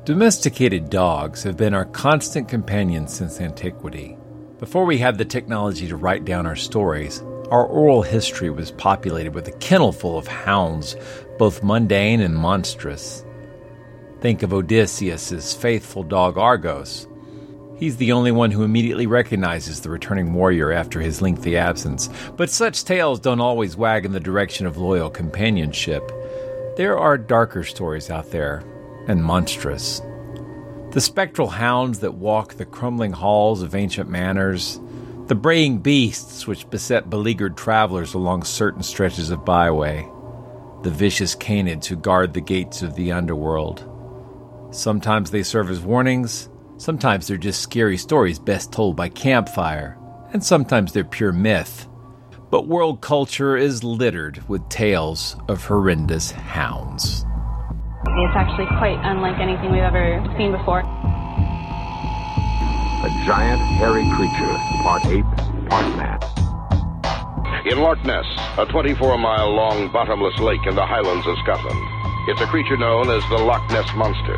Domesticated dogs have been our constant companions since antiquity. Before we had the technology to write down our stories, our oral history was populated with a kennel full of hounds, both mundane and monstrous. Think of Odysseus' faithful dog Argos. He's the only one who immediately recognizes the returning warrior after his lengthy absence, but such tales don't always wag in the direction of loyal companionship. There are darker stories out there, and monstrous. The spectral hounds that walk the crumbling halls of ancient manors, the braying beasts which beset beleaguered travelers along certain stretches of byway, the vicious canids who guard the gates of the underworld. Sometimes they serve as warnings, sometimes they're just scary stories best told by campfire, and sometimes they're pure myth. But world culture is littered with tales of horrendous hounds. It's actually quite unlike anything we've ever seen before. A giant, hairy creature, part ape, part man. In Loch Ness, a 24-mile-long bottomless lake in the Highlands of Scotland. It's a creature known as the Loch Ness Monster.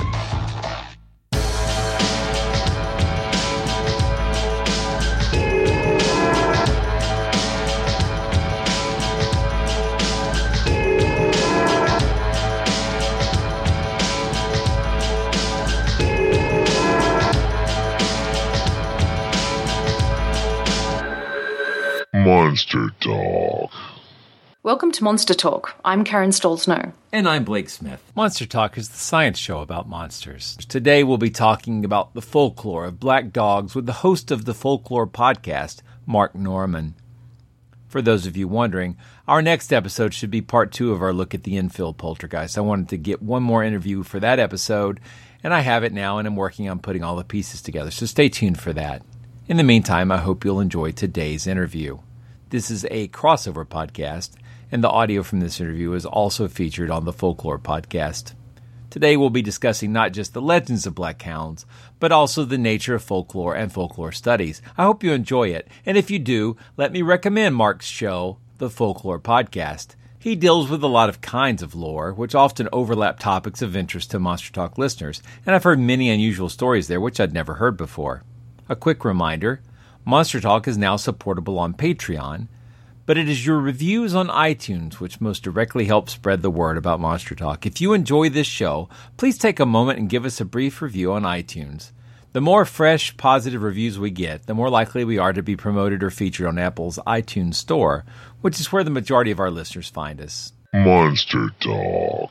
Monster Talk. Welcome to Monster Talk. I'm Karen Stoll-Snow. And I'm Blake Smith. Monster Talk is the science show about monsters. Today we'll be talking about the folklore of black dogs with the host of the Folklore podcast, Mark Norman. For those of you wondering, our next episode should be part 2 of our look at the Enfield poltergeist. I wanted to get one more interview for that episode, and I have it now, and I'm working on putting all the pieces together, so stay tuned for that. In the meantime, I hope you'll enjoy today's interview. This is a crossover podcast, and the audio from this interview is also featured on the Folklore podcast. Today we'll be discussing not just the legends of black hounds, but also the nature of folklore and folklore studies. I hope you enjoy it, and if you do, let me recommend Mark's show, the Folklore podcast. He deals with a lot of kinds of lore, which often overlap topics of interest to Monster Talk listeners, and I've heard many unusual stories there which I'd never heard before. A quick reminder, Monster Talk is now supportable on Patreon, but it is your reviews on iTunes which most directly help spread the word about Monster Talk. If you enjoy this show, please take a moment and give us a brief review on iTunes. The more fresh, positive reviews we get, the more likely we are to be promoted or featured on Apple's iTunes Store, which is where the majority of our listeners find us. Monster Talk.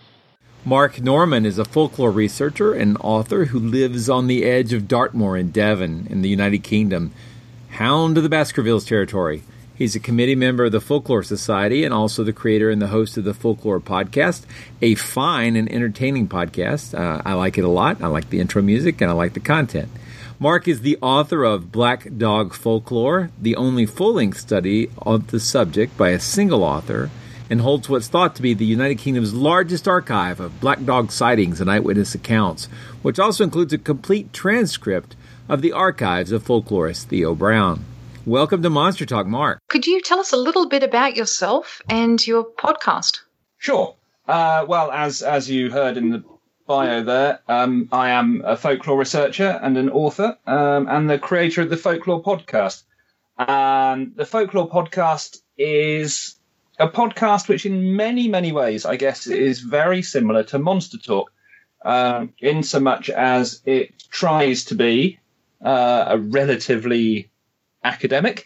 Mark Norman is a folklore researcher and author who lives on the edge of Dartmoor in Devon in the United Kingdom, Hound of the Baskervilles territory. He's a committee member of the Folklore Society and also the creator and the host of the Folklore podcast, a fine and entertaining podcast. I like it a lot. I like the intro music and I like the content. Mark is the author of Black Dog Folklore, the only full-length study of the subject by a single author, and holds what's thought to be the United Kingdom's largest archive of black dog sightings and eyewitness accounts, which also includes a complete transcript of the archives of folklorist Theo Brown. Welcome to Monster Talk, Mark. Could you tell us a little bit about yourself and your podcast? Sure. Well, as you heard in the bio there, I am a folklore researcher and an author, and the creator of the Folklore podcast. The Folklore podcast is a podcast which in many, many ways, I guess, is very similar to Monster Talk, in so much as it tries to be a relatively academic,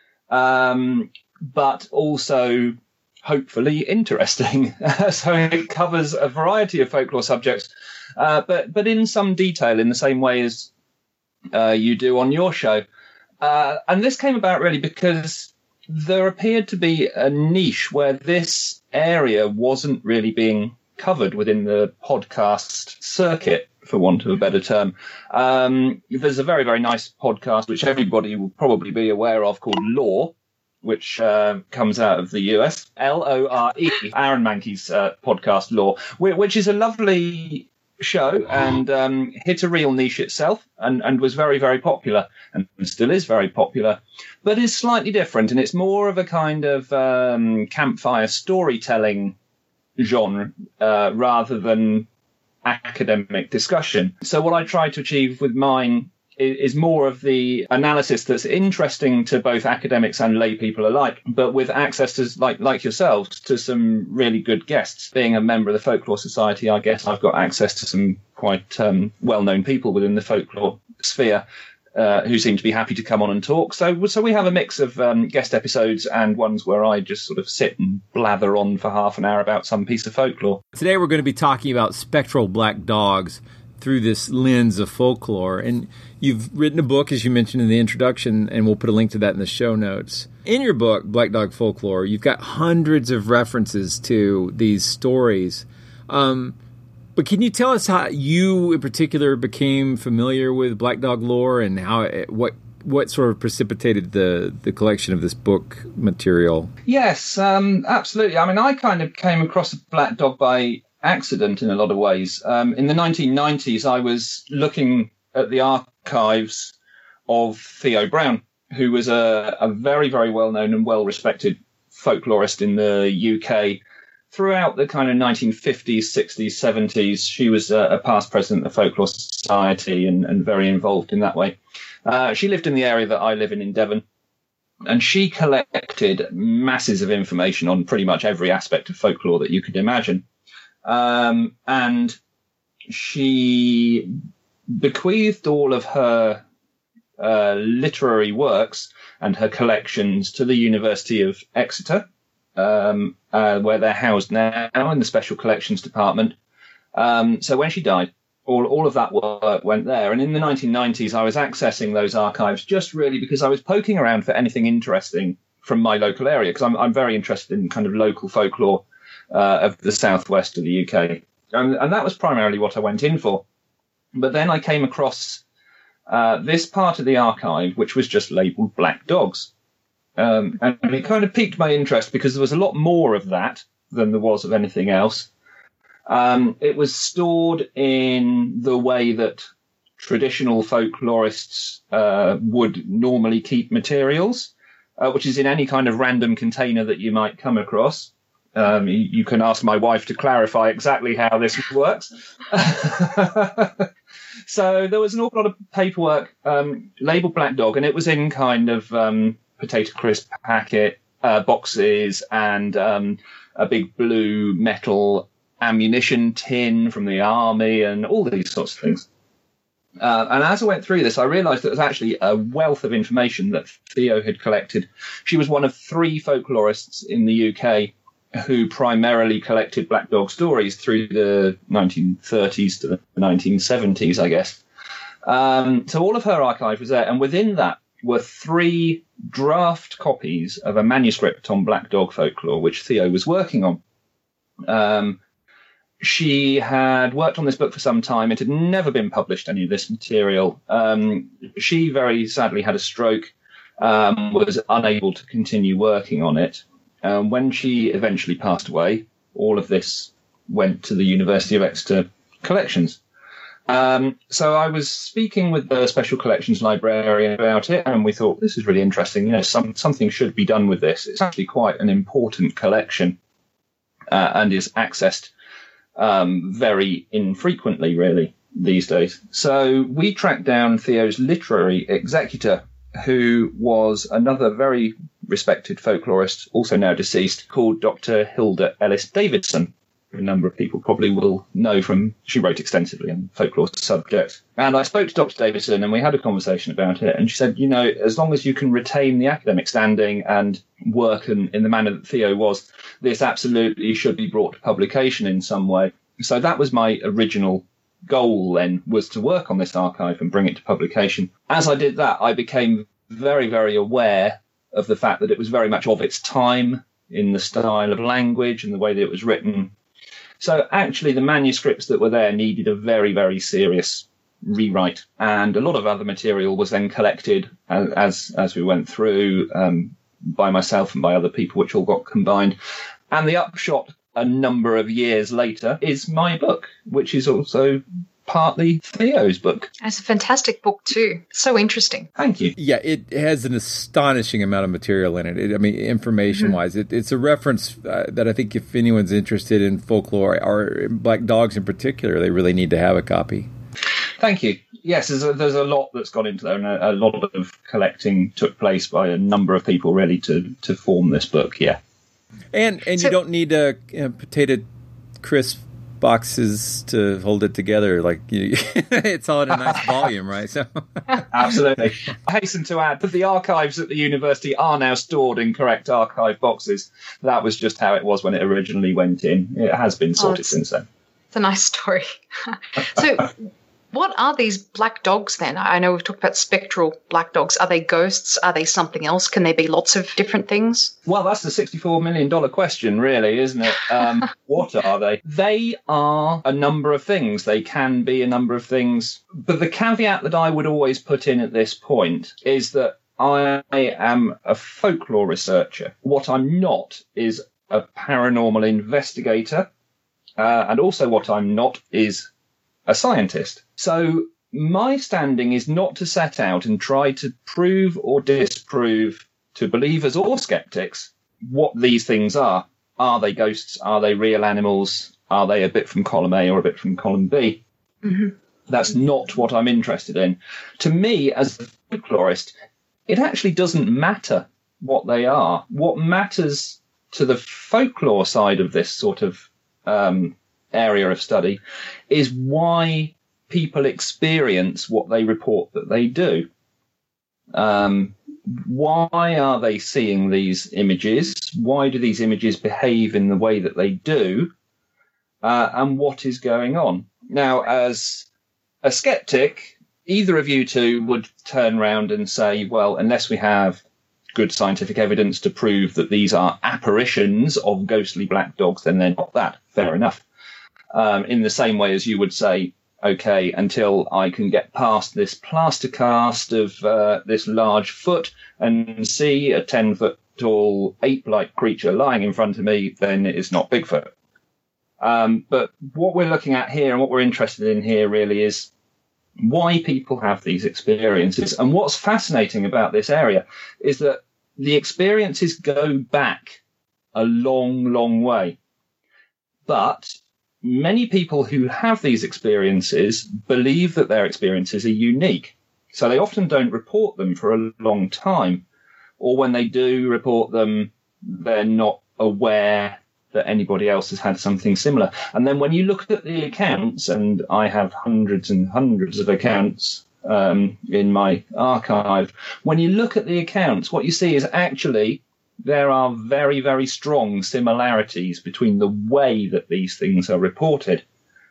but also hopefully interesting. So it covers a variety of folklore subjects, but in some detail in the same way as you do on your show. And this came about really because there appeared to be a niche where this area wasn't really being covered within the podcast circuit, for want of a better term. There's a very, very nice podcast, which everybody will probably be aware of, called Lore, which comes out of the US. Lore, Aaron Mankey's podcast, Lore, which is a lovely show and hit a real niche itself and was very, very popular and still is very popular, but is slightly different. And it's more of a kind of campfire storytelling genre rather than academic discussion. So what I try to achieve with mine is more of the analysis that's interesting to both academics and lay people alike, but with access to, like yourselves, to some really good guests. Being a member of the Folklore Society, I guess I've got access to some quite well-known people within the folklore sphere who seem to be happy to come on and talk. So we have a mix of guest episodes and ones where I just sort of sit and blather on for half an hour about some piece of folklore. Today we're going to be talking about spectral black dogs through this lens of folklore. And you've written a book, as you mentioned in the introduction, and we'll put a link to that in the show notes. In your book, Black Dog Folklore, you've got hundreds of references to these stories. But can you tell us how you, in particular, became familiar with black dog lore and how what sort of precipitated the collection of this book material? Yes, absolutely. I mean, I kind of came across black dog by accident in a lot of ways. In the 1990s, I was looking at the archives of Theo Brown, who was a very, very well-known and well-respected folklorist in the UK. Throughout the kind of 1950s, 60s, 70s, she was a past president of the Folklore Society and very involved in that way. She lived in the area that I live in Devon, and she collected masses of information on pretty much every aspect of folklore that you could imagine. And she bequeathed all of her literary works and her collections to the University of Exeter, where they're housed now in the Special Collections Department. So when she died, all of that work went there. And in the 1990s, I was accessing those archives just really because I was poking around for anything interesting from my local area, because I'm very interested in kind of local folklore of the southwest of the UK. And that was primarily what I went in for. But then I came across this part of the archive, which was just labelled Black Dogs. And it kind of piqued my interest because there was a lot more of that than there was of anything else. It was stored in the way that traditional folklorists would normally keep materials, which is in any kind of random container that you might come across. You can ask my wife to clarify exactly how this works. So there was an awful lot of paperwork labelled Black Dog, and it was in kind of potato crisp packet boxes and a big blue metal ammunition tin from the army and all these sorts of things. And as I went through this, I realised that there was actually a wealth of information that Theo had collected. She was one of 3 folklorists in the UK who primarily collected black dog stories through the 1930s to the 1970s, I guess. So all of her archive was there, and within that were 3 draft copies of a manuscript on black dog folklore, which Theo was working on. She had worked on this book for some time. It had never been published, any of this material. She very sadly had a stroke, was unable to continue working on it. When she eventually passed away, all of this went to the University of Exeter collections. So I was speaking with the Special Collections librarian about it, and we thought, this is really interesting. You know, something should be done with this. It's actually quite an important collection and is accessed very infrequently, really, these days. So we tracked down Theo's literary executor, who was another very respected folklorist, also now deceased, called Dr. Hilda Ellis Davidson. A number of people probably will know from, she wrote extensively on folklore subjects. And I spoke to Dr. Davidson and we had a conversation about it. And she said, you know, as long as you can retain the academic standing and work in the manner that Theo was, this absolutely should be brought to publication in some way. So that was my original goal then, was to work on this archive and bring it to publication. As I did that, I became very, very aware of the fact that it was very much of its time in the style of language and the way that it was written. So actually the manuscripts that were there needed a very, very serious rewrite. And a lot of other material was then collected as we went through by myself and by other people, which all got combined. And the upshot a number of years later is my book, which is also partly Theo's book. It's a fantastic book too. So interesting. Thank you. Yeah, it has an astonishing amount of material in it. I mean, information-wise, it's a reference that I think if anyone's interested in folklore or black dogs in particular, they really need to have a copy. Thank you. Yes, there's a lot that's gone into there, and a lot of collecting took place by a number of people really to form this book. Yeah, and you don't need potato crisp boxes to hold it together. Like it's all in a nice volume, right? So absolutely. I hasten to add that the archives at the university are now stored in correct archive boxes. That was just how it was when it originally went in. It has been sorted since then. It's a nice story. So, what are these black dogs then? I know we've talked about spectral black dogs. Are they ghosts? Are they something else? Can they be lots of different things? Well, that's the $64 million question, really, isn't it? What are they? They are a number of things. They can be a number of things. But the caveat that I would always put in at this point is that I am a folklore researcher. What I'm not is a paranormal investigator. And also what I'm not is a scientist. So my standing is not to set out and try to prove or disprove to believers or skeptics what these things are. Are they ghosts? Are they real animals? Are they a bit from column A or a bit from column B? Mm-hmm. That's not what I'm interested in. To me, as a folklorist, it actually doesn't matter what they are. What matters to the folklore side of this sort of area of study is why people experience what they report that they do. Why are they seeing these images? Why do these images behave in the way that they do? And what is going on? Now, as a skeptic, either of you two would turn around and say, well, unless we have good scientific evidence to prove that these are apparitions of ghostly black dogs, then they're not that. Fair enough. In the same way as you would say, okay, until I can get past this plaster cast of this large foot and see a 10-foot tall ape-like creature lying in front of me, then it is not Bigfoot. But what we're looking at here and what we're interested in here really is why people have these experiences. And what's fascinating about this area is that the experiences go back a long, long way. But many people who have these experiences believe that their experiences are unique. So they often don't report them for a long time. Or when they do report them, they're not aware that anybody else has had something similar. And then when you look at the accounts, and I have hundreds and hundreds of accounts in my archive, when you look at the accounts, what you see is actually there are very, very strong similarities between the way that these things are reported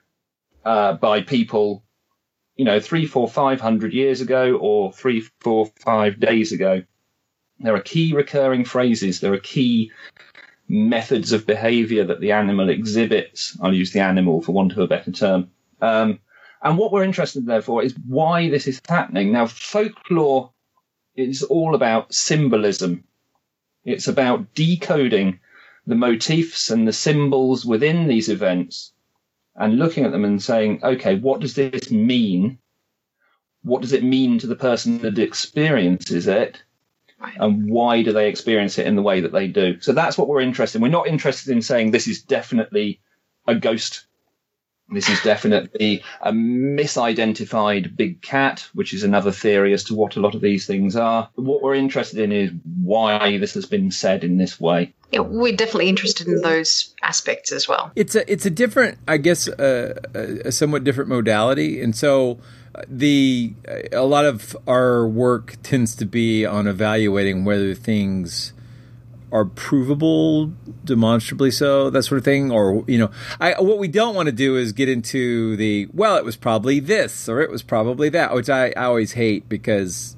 by people, 300, 400, 500 years ago or 3, 4, 5 days ago. There are key recurring phrases. There are key methods of behavior that the animal exhibits. I'll use the animal for want of a better term. And what we're interested in, therefore, is why this is happening. Now, folklore is all about symbolism. It's about decoding the motifs and the symbols within these events and looking at them and saying, okay, what does this mean? What does it mean to the person that experiences it? And why do they experience it in the way that they do? So that's what we're interested in. We're not interested in saying this is definitely a ghost. This is definitely a misidentified big cat, which is another theory as to what a lot of these things are. What we're interested in is why this has been said in this way. Yeah, we're definitely interested in those aspects as well. It's a different, I guess, a somewhat different modality. And so a lot of our work tends to be on evaluating whether things are provable, demonstrably so, that sort of thing. Or, what we don't want to do is get into it was probably this or it was probably that, which I always hate because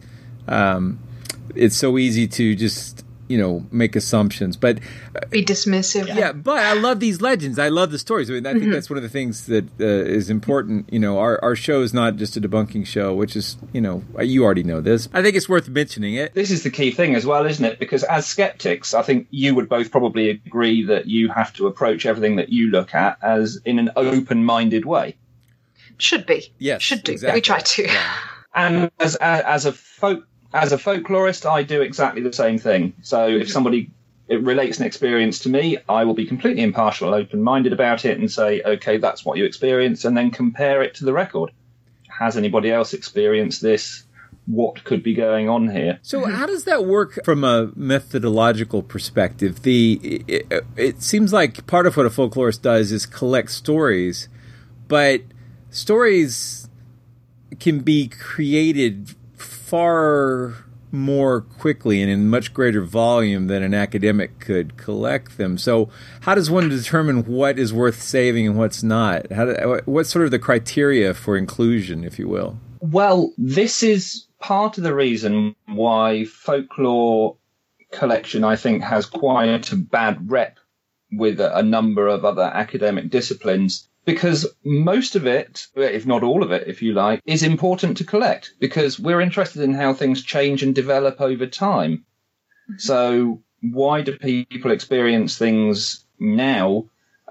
it's so easy to just, make assumptions. But be dismissive. Yeah, but I love these legends. I love the stories. I mean, I think that's one of the things that is important. Our show is not just a debunking show, which is, you already know this. I think it's worth mentioning it. This is the key thing as well, isn't it? Because as skeptics, I think you would both probably agree that you have to approach everything that you look at as in an open-minded way. Should be. Yes, should do. exactly. We try to. Yeah. And as a folklorist, I do exactly the same thing. So if somebody it relates an experience to me, I will be completely impartial, open-minded about it, and say, okay, that's what you experienced, and then compare it to the record. Has anybody else experienced this? What could be going on here? So how does that work from a methodological perspective? It seems like part of what a folklorist does is collect stories, but stories can be created far more quickly and in much greater volume than an academic could collect them. So how does one determine what is worth saving and what's not? What's sort of the criteria for inclusion, if you will? Well, this is part of the reason why folklore collection, I think, has quite a bad rep with a number of other academic disciplines, because most of it, if not all of it, if you like, is important to collect because we're interested in how things change and develop over time. So why do people experience things now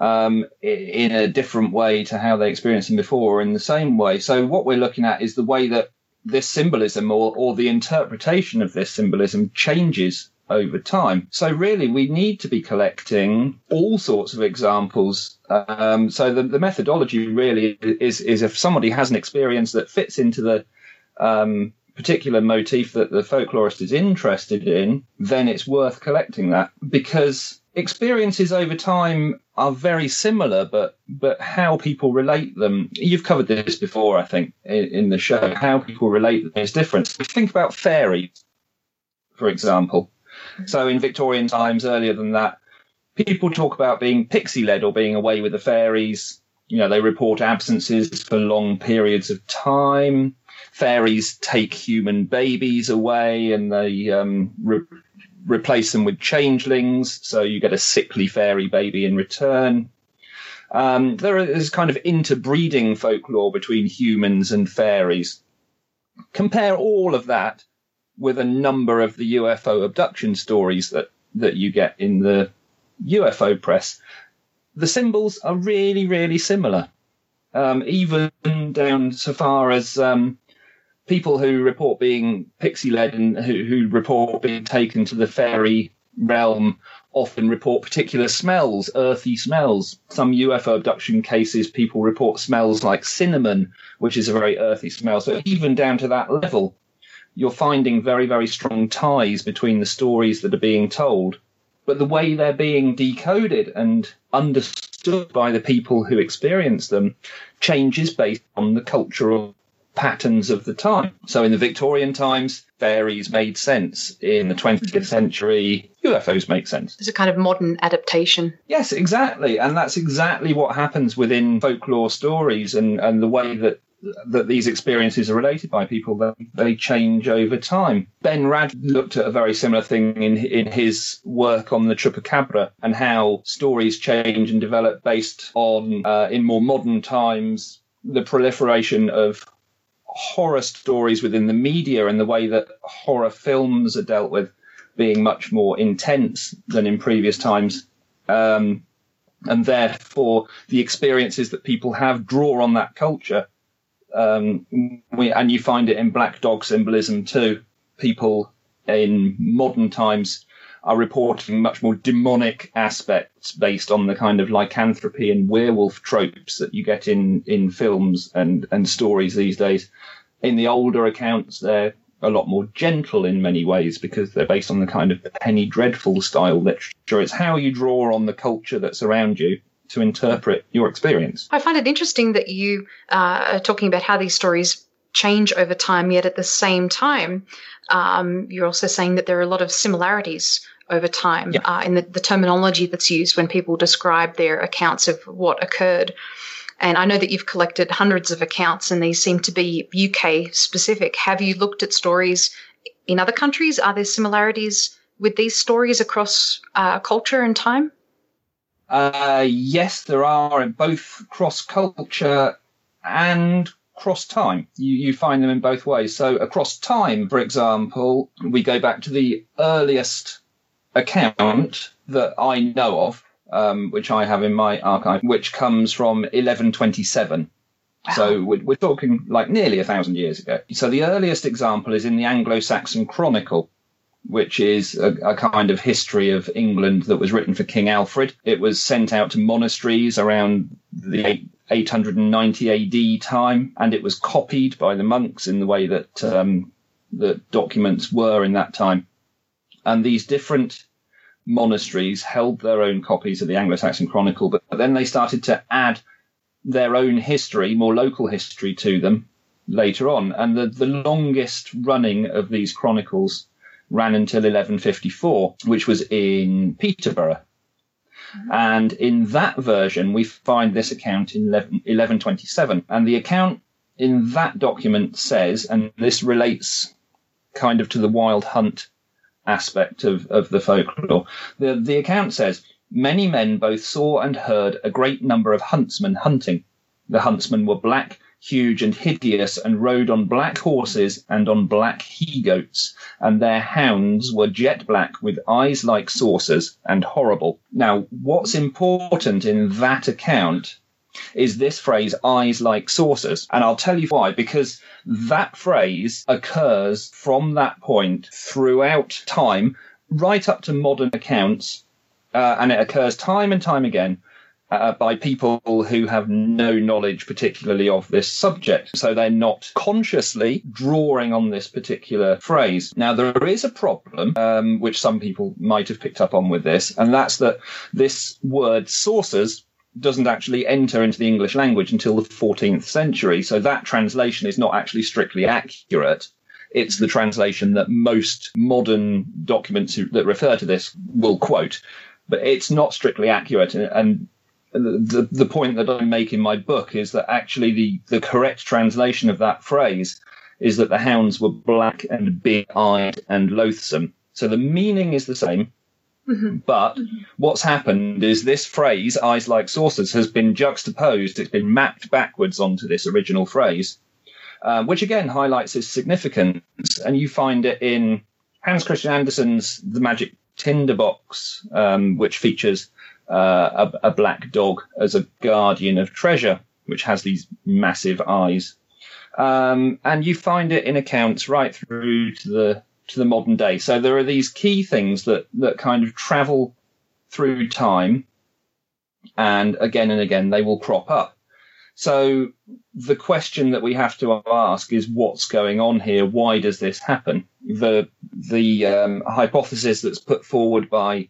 in a different way to how they experienced them before or in the same way? So what we're looking at is the way that this symbolism or the interpretation of this symbolism changes over time. So really, we need to be collecting all sorts of examples. So the methodology really is if somebody has an experience that fits into the particular motif that the folklorist is interested in, then it's worth collecting that, because experiences over time are very similar, but how people relate them, you've covered this before, I think, in the show, how people relate them is different. So think about fairies, for example. So in Victorian times, earlier than that, people talk about being pixie-led or being away with the fairies. You know, they report absences for long periods of time. Fairies take human babies away and they replace them with changelings, so you get a sickly fairy baby in return. There is kind of interbreeding folklore between humans and fairies. Compare all of that with a number of the UFO abduction stories that you get in the UFO press. The symbols are really, really similar, even down so far as people who report being pixie-led and who report being taken to the fairy realm often report particular smells, earthy smells. Some UFO abduction cases, people report smells like cinnamon, which is a very earthy smell. So even down to that level, you're finding very, very strong ties between the stories that are being told. But the way they're being decoded and understood by the people who experience them changes based on the cultural patterns of the time. So in the Victorian times, fairies made sense. In the 20th century, UFOs make sense. There's a kind of modern adaptation. Yes, exactly. And that's exactly what happens within folklore stories and the way that these experiences are related by people. They change over time. Ben Rad looked at a very similar thing in his work on the Chupacabra and how stories change and develop based on, in more modern times, the proliferation of horror stories within the media and the way that horror films are dealt with being much more intense than in previous times. And therefore, the experiences that people have draw on that culture. And you find it in black dog symbolism too. People in modern times are reporting much more demonic aspects based on the kind of lycanthropy and werewolf tropes that you get in films and stories these days. In the older accounts, they're a lot more gentle in many ways because they're based on the kind of Penny Dreadful style literature. It's how you draw on the culture that's around you to interpret your experience. I find it interesting that you are talking about how these stories change over time, yet at the same time, you're also saying that there are a lot of similarities over time in the terminology that's used when people describe their accounts of what occurred. And I know that you've collected hundreds of accounts and these seem to be UK specific. Have you looked at stories in other countries? Are there similarities with these stories across culture and time? Yes, there are, both cross-culture and cross-time. You find them in both ways. So across time, for example, we go back to the earliest account that I know of, which I have in my archive, which comes from 1127. So we're talking like nearly 1,000 years ago. So the earliest example is in the Anglo-Saxon Chronicle, which is a kind of history of England that was written for King Alfred. It was sent out to monasteries around the 890 AD time, and it was copied by the monks in the way that the documents were in that time. And these different monasteries held their own copies of the Anglo-Saxon Chronicle, but then they started to add their own history, more local history to them later on. And the longest running of these chronicles ran until 1154, which was in Peterborough. And in that version, we find this account in 1127. And the account in that document says, and this relates kind of to the wild hunt aspect of the folklore, the account says, many men both saw and heard a great number of huntsmen hunting. The huntsmen were black, huge and hideous, and rode on black horses and on black he-goats, and their hounds were jet black with eyes like saucers and horrible. Now, what's important in that account is this phrase, eyes like saucers. And I'll tell you why, because that phrase occurs from that point throughout time, right up to modern accounts, and it occurs time and time again by people who have no knowledge particularly of this subject. So they're not consciously drawing on this particular phrase. Now, there is a problem, which some people might have picked up on with this, and that's that this word saucers doesn't actually enter into the English language until the 14th century. So that translation is not actually strictly accurate. It's the translation that most modern documents that refer to this will quote. But it's not strictly accurate. And the point that I make in my book is that actually the correct translation of that phrase is that the hounds were black and big-eyed and loathsome. So the meaning is the same. Mm-hmm. But what's happened is this phrase, eyes like saucers, has been juxtaposed. It's been mapped backwards onto this original phrase, which again highlights its significance. And you find it in Hans Christian Andersen's The Magic Tinderbox, which features a black dog as a guardian of treasure, which has these massive eyes. And you find it in accounts right through to the modern day. So there are these key things that kind of travel through time, and again they will crop up. So the question that we have to ask is, what's going on here? Why does this happen? The hypothesis that's put forward by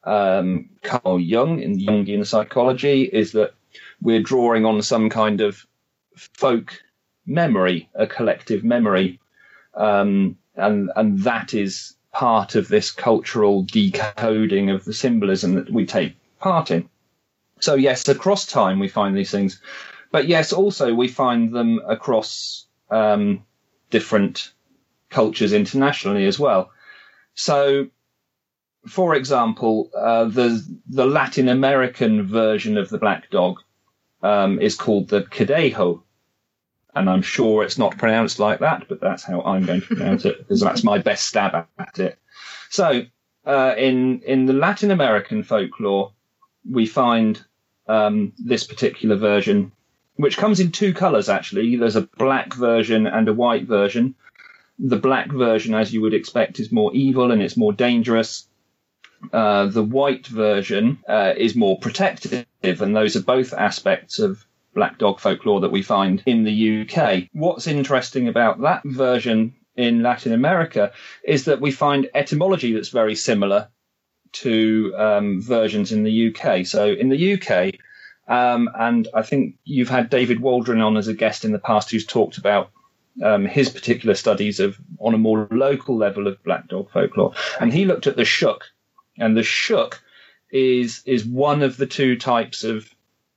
Carl Jung in Jungian psychology is that we're drawing on some kind of folk memory, a collective memory, and that is part of this cultural decoding of the symbolism that we take part in. So yes, across time we find these things, but yes, also we find them across different cultures internationally as well. So, for example, the Latin American version of the black dog is called the Cadejo. And I'm sure it's not pronounced like that, but that's how I'm going to pronounce it, because that's my best stab at it. So in the Latin American folklore, we find this particular version, which comes in two colours, actually. There's a black version and a white version. The black version, as you would expect, is more evil and it's more dangerous. The white version is more protective, and those are both aspects of black dog folklore that we find in the UK. What's interesting about that version in Latin America is that we find etymology that's very similar to versions in the UK. So in the UK, and I think you've had David Waldron on as a guest in the past who's talked about his particular studies on a more local level of black dog folklore. And he looked at the Shuk, and the Shuk is one of the two types of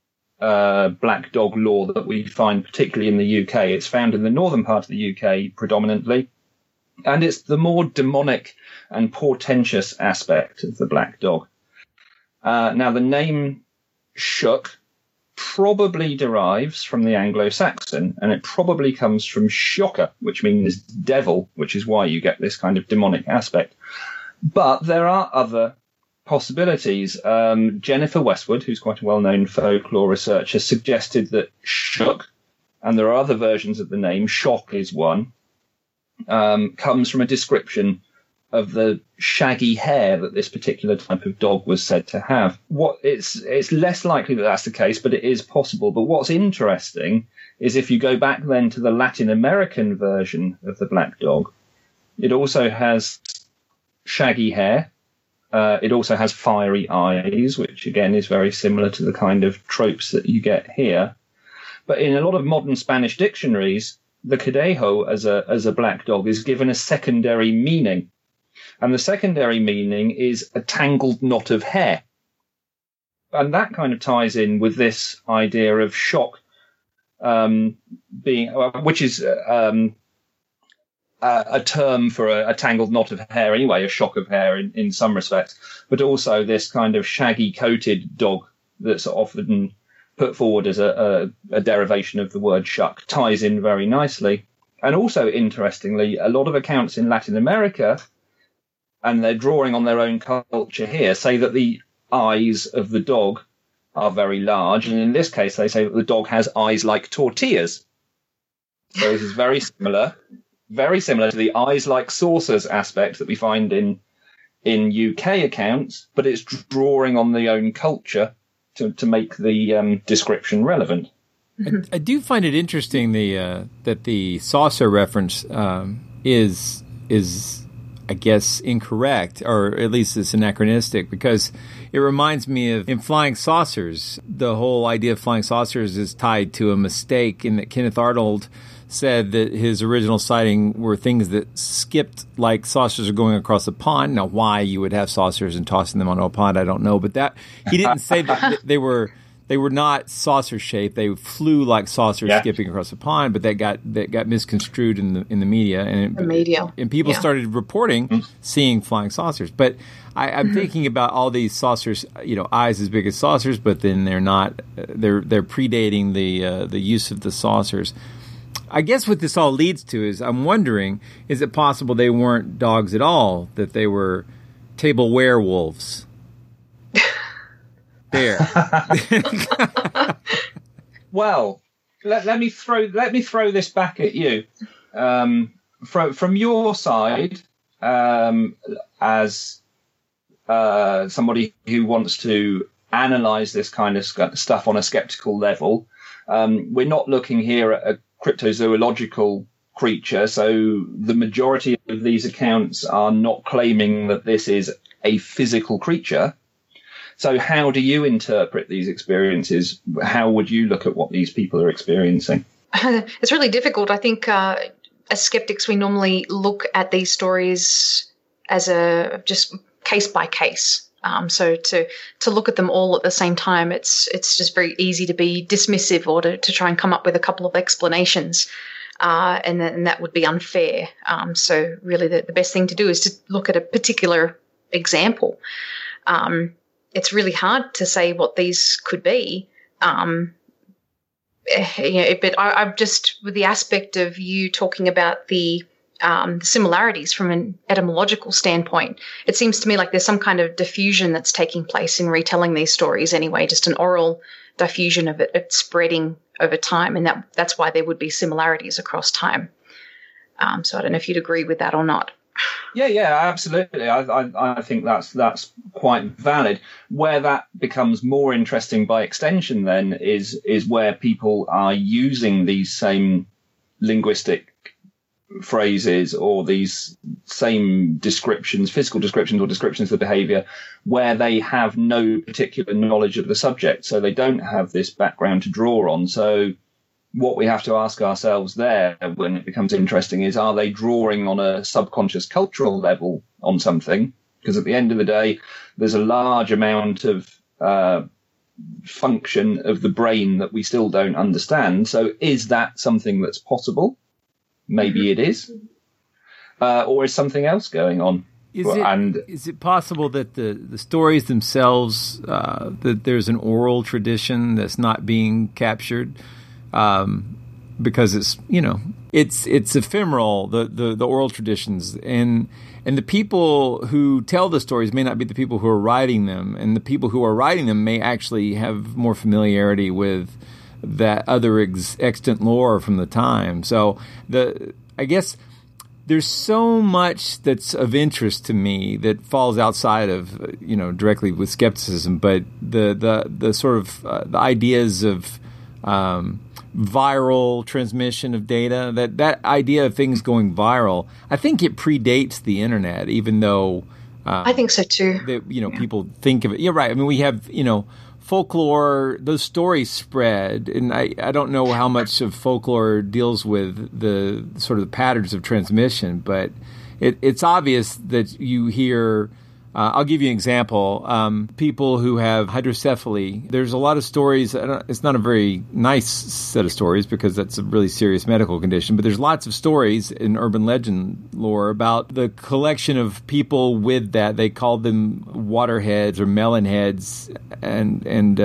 black dog lore that we find particularly in the UK. It's found in the northern part of the UK predominantly, and it's the more demonic and portentous aspect of the black dog. Now, the name Shuk probably derives from the Anglo-Saxon, and it probably comes from Shoka, which means devil, which is why you get this kind of demonic aspect. But there are other possibilities. Jennifer Westwood, who's quite a well-known folklore researcher, suggested that Shuk and there are other versions of the name, Shock is one, comes from a description of the shaggy hair that this particular type of dog was said to have. It's less likely that that's the case, but it is possible. But what's interesting is if you go back then to the Latin American version of the black dog, it also has shaggy hair. It also has fiery eyes, which again is very similar to the kind of tropes that you get here. But in a lot of modern Spanish dictionaries, the Conejo as a black dog is given a secondary meaning. And the secondary meaning is a tangled knot of hair. And that kind of ties in with this idea of shock which is a term for a tangled knot of hair anyway, a shock of hair in some respects, but also this kind of shaggy coated dog that's often put forward as a derivation of the word shuck ties in very nicely. And also, interestingly, a lot of accounts in Latin America, and they're drawing on their own culture here, say that the eyes of the dog are very large. And in this case, they say that the dog has eyes like tortillas. So this is very similar to the eyes like saucers aspect that we find in UK accounts, but it's drawing on the own culture to make the description relevant. I do find it interesting that the saucer reference is I guess incorrect, or at least it's anachronistic, because it reminds me of in flying saucers. The whole idea of flying saucers is tied to a mistake in that Kenneth Arnold said that his original sighting were things that skipped like saucers are going across a pond. Now, why you would have saucers and tossing them onto a pond, I don't know. But that he didn't say that they were not saucer shaped. They flew like saucers skipping across a pond, but that got misconstrued in the media, and people started reporting seeing flying saucers. But I'm thinking about all these saucers, eyes as big as saucers, but then they're not. They're predating the use of the saucers. I guess what this all leads to is I'm wondering, is it possible they weren't dogs at all, that they were table werewolves? There. Well, let me throw this back at you. From your side, as somebody who wants to analyze this kind of stuff on a skeptical level, we're not looking here at a cryptozoological creature, so the majority of these accounts are not claiming that this is a physical creature. So how do you interpret these experiences? How would you look at what these people are experiencing? It's really difficult. I think as skeptics, we normally look at these stories as a just case by case. So to look at them all at the same time, it's just very easy to be dismissive or to try and come up with a couple of explanations, and that would be unfair. So really the best thing to do is to look at a particular example. It's really hard to say what these could be. But I'm just with the aspect of you talking about the similarities from an etymological standpoint, it seems to me like there's some kind of diffusion that's taking place in retelling these stories anyway, just an oral diffusion of it spreading over time, and that's why there would be similarities across time. So I don't know if you'd agree with that or not. Yeah, absolutely. I think that's quite valid. Where that becomes more interesting by extension then is where people are using these same linguistic phrases or these same descriptions, physical descriptions or descriptions of behavior, where they have no particular knowledge of the subject. So they don't have this background to draw on. So what we have to ask ourselves there when it becomes interesting is, are they drawing on a subconscious cultural level on something? Because at the end of the day, there's a large amount of function of the brain that we still don't understand. So is that something that's possible? Maybe it is. Or is something else going on? Is it possible that the stories themselves, that there's an oral tradition that's not being captured? Because it's ephemeral, the oral traditions, and the people who tell the stories may not be the people who are writing them, and the people who are writing them may actually have more familiarity with that other extant lore from the time. So I guess there's so much that's of interest to me that falls outside of directly with skepticism, but the sort of the ideas of viral transmission of data, that idea of things going viral, I think it predates the internet, even though I think so too. People think of it. You're right. I mean, we have folklore; those stories spread, and I don't know how much of folklore deals with the sort of patterns of transmission, but it's obvious that you hear. I'll give you an example. People who have hydrocephaly, there's a lot of stories. It's not a very nice set of stories because that's a really serious medical condition, but there's lots of stories in urban legend lore about the collection of people with that. They called them waterheads or melon heads, and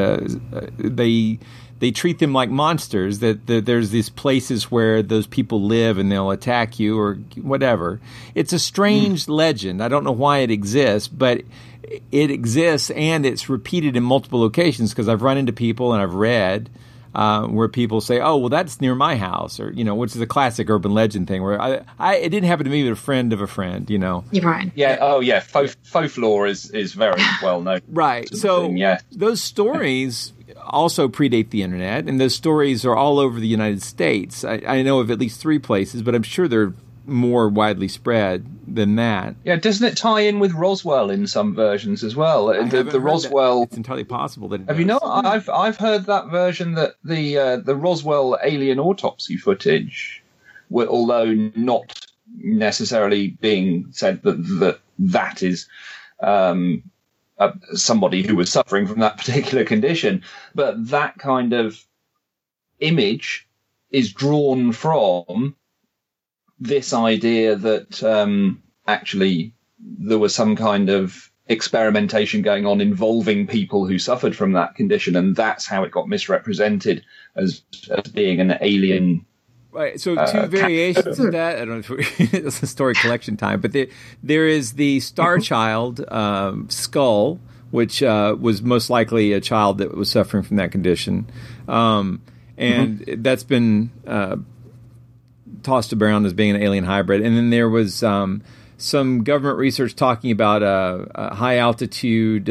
they treat them like monsters, that there's these places where those people live and they'll attack you or whatever. It's a strange legend. I don't know why it exists, but it exists and it's repeated in multiple locations because I've run into people and I've read where people say, oh, well, that's near my house, or, which is a classic urban legend thing where it didn't happen to me, but a friend of a friend, You're right. Yeah. Oh, yeah. Folklore is very well known. Right. So those stories also predate the internet, and those stories are all over the United States. I know of at least 3 places, but I'm sure they're more widely spread than that. Yeah, doesn't it tie in with Roswell in some versions as well? The Roswell. It's entirely possible that it have does. You know? I've heard that version that the Roswell alien autopsy footage, although not necessarily being said that is. Somebody who was suffering from that particular condition, but that kind of image is drawn from this idea that actually there was some kind of experimentation going on involving people who suffered from that condition, and that's how it got misrepresented as being an alien. Right, so 2 variations of that. I don't know if it's a story collection time, but there is the Star Child skull, which was most likely a child that was suffering from that condition, and that's been tossed around as being an alien hybrid. And then there was some government research talking about a high altitude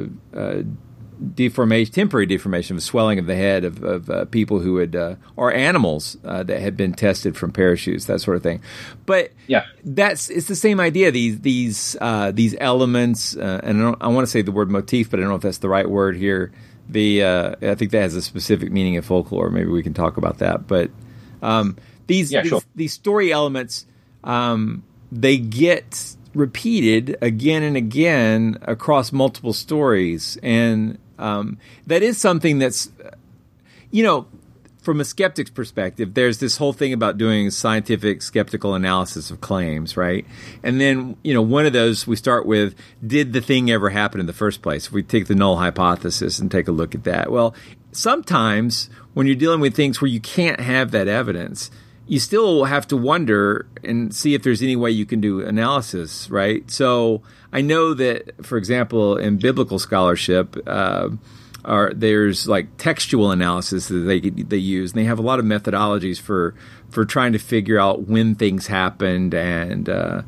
temporary deformation of swelling of the head of people who had or animals that had been tested from parachutes, that sort of thing. But it's the same idea. These elements, and I want to say the word motif, but I don't know if that's the right word here. I think that has a specific meaning in folklore. Maybe we can talk about that. But these story elements, they get repeated again and again across multiple stories, and that is something that's, from a skeptic's perspective, there's this whole thing about doing scientific skeptical analysis of claims, right? And then, one of those we start with, did the thing ever happen in the first place? If we take the null hypothesis and take a look at that. Well, sometimes when you're dealing with things where you can't have that evidence, you still have to wonder and see if there's any way you can do analysis, right? So I know that, for example, in biblical scholarship, there's like textual analysis that they use, and they have a lot of methodologies for trying to figure out when things happened and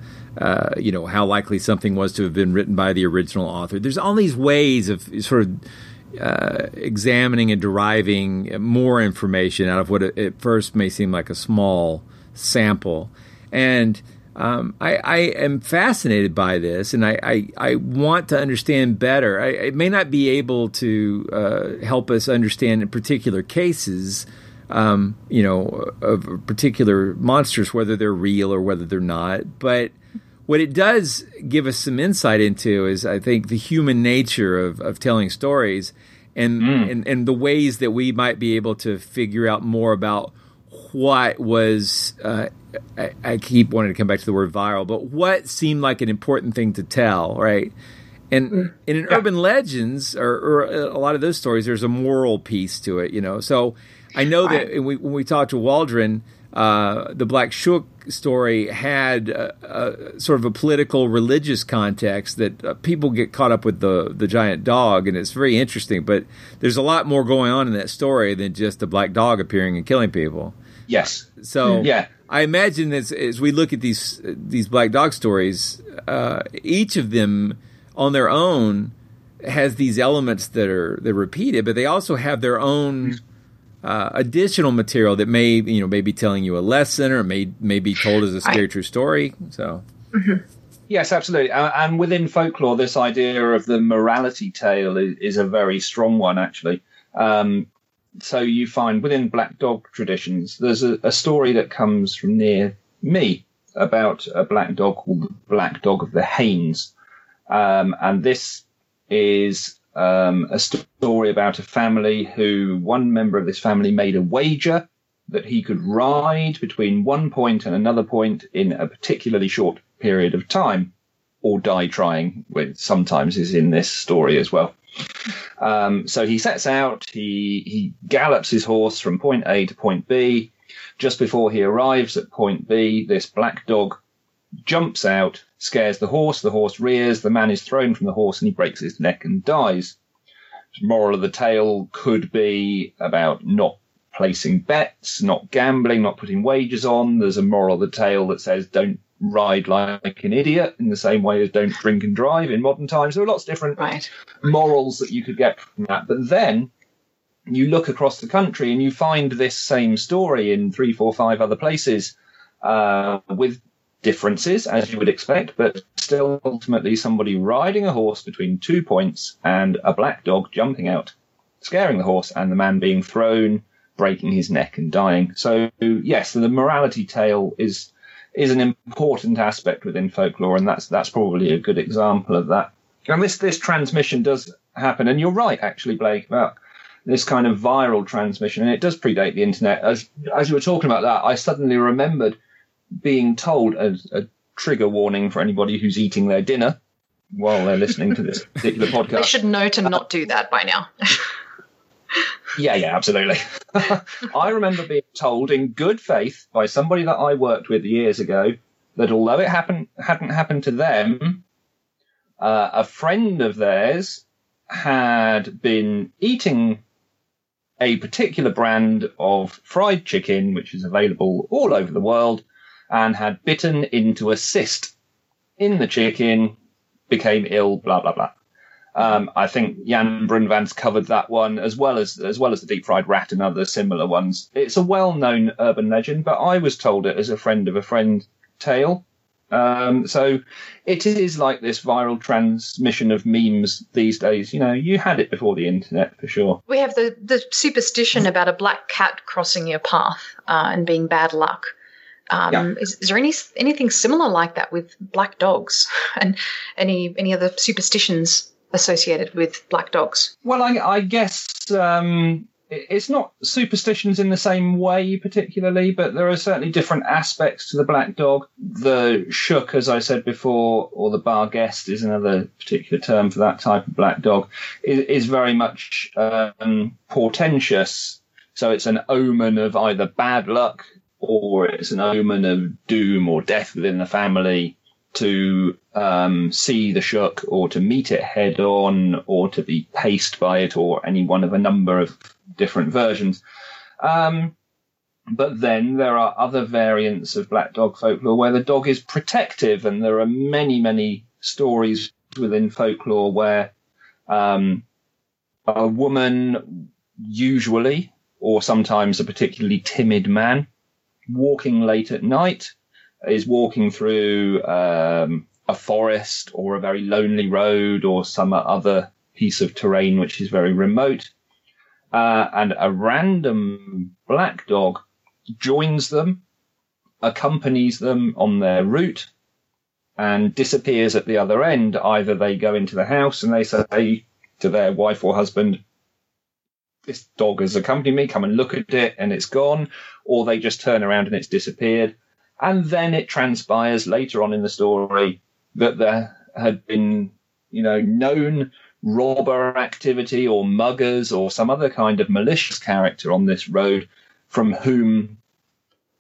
how likely something was to have been written by the original author. There's all these ways of sort of examining and deriving more information out of what at first may seem like a small sample. And I am fascinated by this, and I want to understand better. I may not be able to help us understand in particular cases, of particular monsters, whether they're real or whether they're not. But what it does give us some insight into is, I think, the human nature of telling stories and the ways that we might be able to figure out more about what was, I keep wanting to come back to the word viral, but what seemed like an important thing to tell, right? And in urban legends, or a lot of those stories, there's a moral piece to it, So I know that when we talked to Waldron, the Black Shook story had sort of a political, religious context that people get caught up with the giant dog, and it's very interesting. But there's a lot more going on in that story than just the black dog appearing and killing people. Yes. So I imagine as we look at these black dog stories, each of them on their own has these elements they're repeated, but they also have their own additional material that may be telling you a lesson, or may be told as a scary true story. So, yes, absolutely. And within folklore, this idea of the morality tale is a very strong one, actually. So you find within black dog traditions, there's a story that comes from near me about a black dog called the Black Dog of the Haines, and this is a story about a family who one member of this family made a wager that he could ride between one point and another point in a particularly short period of time, or die trying, which sometimes is in this story as well. So he sets out, he gallops his horse from point A to point B. Just before he arrives at point B, this black dog jumps out, scares the horse rears, the man is thrown from the horse and he breaks his neck and dies. The moral of the tale could be about not placing bets, not gambling, not putting wagers on. There's a moral of the tale that says don't ride like an idiot, in the same way as don't drink and drive in modern times. There are lots of different morals that you could get from that. But then you look across the country and you find this same story in 3, 4, 5 other places with differences, as you would expect, but still ultimately somebody riding a horse between 2 points and a black dog jumping out, scaring the horse, and the man being thrown, breaking his neck and dying. So yes, the morality tale is an important aspect within folklore, and that's probably a good example of that. And this transmission does happen, and you're right, actually, Blake, about this kind of viral transmission, and it does predate the internet. As you were talking about that, I suddenly remembered being told, as a trigger warning for anybody who's eating their dinner while they're listening to this particular podcast. They should know to not do that by now. Yeah, absolutely. I remember being told in good faith by somebody that I worked with years ago that although it hadn't happened to them, a friend of theirs had been eating a particular brand of fried chicken, which is available all over the world, and had bitten into a cyst in the chicken, became ill, blah, blah, blah. I think Jan Brunvand's covered that one, as well as the deep fried rat and other similar ones. It's a well-known urban legend, but I was told it as a friend of a friend tale. So it is like this viral transmission of memes these days. You had it before the internet, for sure. We have the superstition about a black cat crossing your path and being bad luck. Is there anything similar like that with black dogs and any other superstitions associated with black dogs? Well, I guess it's not superstitions in the same way particularly, but there are certainly different aspects to the black dog. The shook, as I said before, or the barghest is another particular term for that type of black dog, is very much portentous. So it's an omen of either bad luck or it's an omen of doom or death within the family. To see the shook, or to meet it head on, or to be paced by it, or any one of a number of different versions. But then there are other variants of black dog folklore where the dog is protective, and there are many, many stories within folklore where a woman, usually, or sometimes a particularly timid man, walking late at night, is walking through a forest or a very lonely road or some other piece of terrain which is very remote, and a random black dog joins them, accompanies them on their route, and disappears at the other end. Either they go into the house and they say to their wife or husband, "This dog has accompanied me, come and look at it," and it's gone, or they just turn around and it's disappeared. And then it transpires later on in the story that there had been, known robber activity or muggers or some other kind of malicious character on this road from whom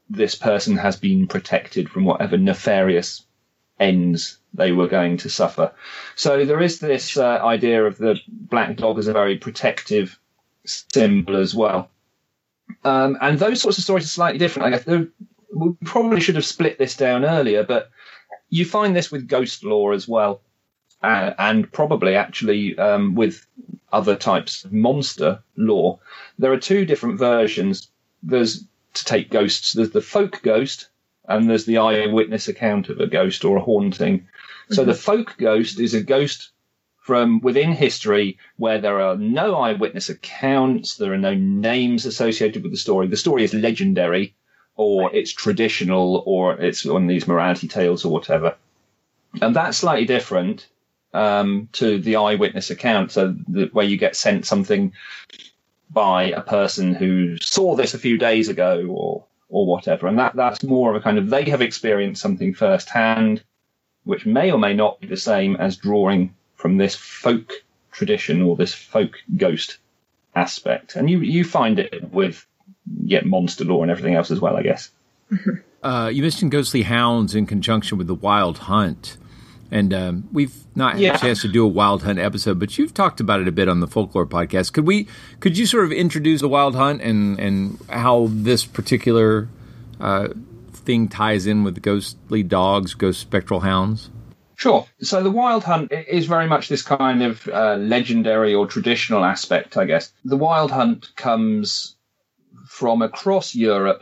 this person has been protected from whatever nefarious ends they were going to suffer. So there is this idea of the black dog as a very protective symbol as well. And those sorts of stories are slightly different. I guess we probably should have split this down earlier, but you find this with ghost lore as well, and probably actually with other types of monster lore. There are two different versions. There's, to take ghosts, there's the folk ghost, and there's the eyewitness account of a ghost or a haunting. So the folk ghost is a ghost from within history where there are no eyewitness accounts, there are no names associated with the story. The story is legendary, or it's traditional, or it's one of these morality tales or whatever. And that's slightly different to the eyewitness account, so where you get sent something by a person who saw this a few days ago or whatever. And that's more of a kind of, they have experienced something firsthand, which may or may not be the same as drawing from this folk tradition or this folk ghost aspect. And you find it with monster lore and everything else as well, I guess. You mentioned ghostly hounds in conjunction with the wild hunt. And we've not had a chance to do a wild hunt episode, but you've talked about it a bit on the Folklore podcast. Could you sort of introduce the wild hunt and how this particular thing ties in with ghostly dogs, ghost spectral hounds? Sure. So the wild hunt is very much this kind of legendary or traditional aspect, I guess. The wild hunt comes from across Europe,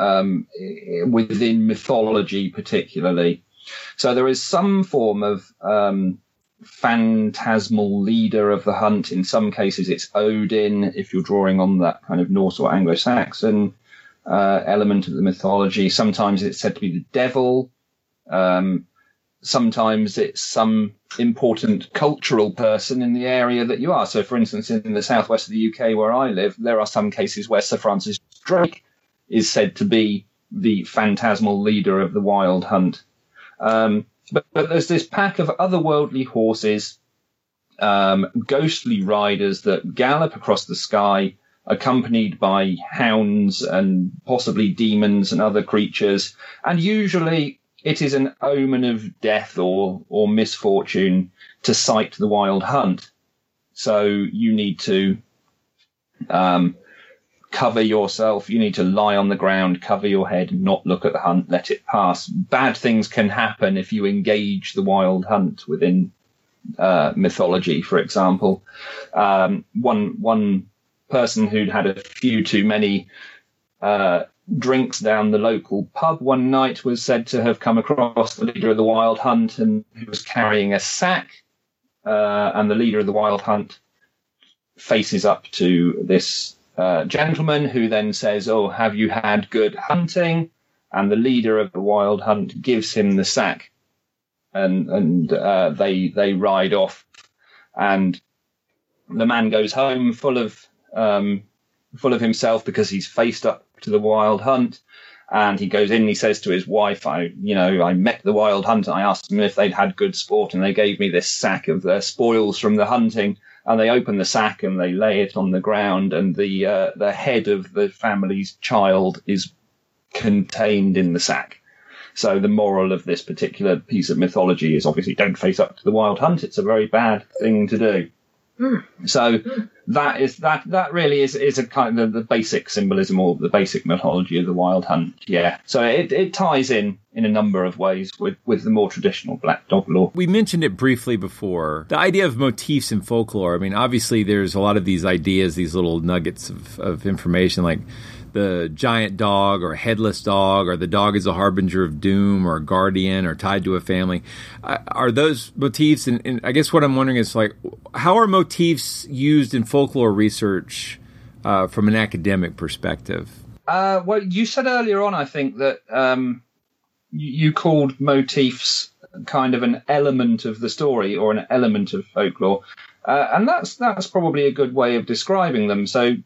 within mythology particularly. So there is some form of phantasmal leader of the hunt. In some cases, it's Odin, if you're drawing on that kind of Norse or Anglo-Saxon element of the mythology. Sometimes it's said to be the devil. Sometimes it's some important cultural person in the area that you are. So, for instance, in the southwest of the UK where I live, there are some cases where Sir Francis Drake is said to be the phantasmal leader of the wild hunt. But there's this pack of otherworldly horses, ghostly riders that gallop across the sky, accompanied by hounds and possibly demons and other creatures. And usually it is an omen of death or misfortune to sight the wild hunt. So you need to cover yourself. You need to lie on the ground, cover your head, not look at the hunt, let it pass. Bad things can happen if you engage the wild hunt within mythology, for example. One person who'd had a few too many drinks down the local pub one night was said to have come across the leader of the wild hunt, and who was carrying a sack. And the leader of the wild hunt faces up to this gentleman, who then says, "Oh, have you had good hunting?" And the leader of the wild hunt gives him the sack, and they ride off, and the man goes home full of himself because he's faced up to the wild hunt. And he goes in and he says to his wife, I met the wild hunt, and I asked them if they'd had good sport, and they gave me this sack of their spoils from the hunting. And they open the sack and they lay it on the ground, and the head of the family's child is contained in the sack. So the moral of this particular piece of mythology is obviously don't face up to the wild hunt. It's a very bad thing to do. So that really is a kind of the basic symbolism or the basic mythology of the wild hunt. Yeah. So it ties in a number of ways with the more traditional black dog lore. We mentioned it briefly before. The idea of motifs in folklore. I mean, obviously there's a lot of these ideas, these little nuggets of information, like the giant dog or headless dog, or the dog is a harbinger of doom or a guardian or tied to a family. Are those motifs? And I guess what I'm wondering is, like, how are motifs used in folklore research from an academic perspective? Well, you said earlier on, I think, that you called motifs kind of an element of the story or an element of folklore. And that's probably a good way of describing them. So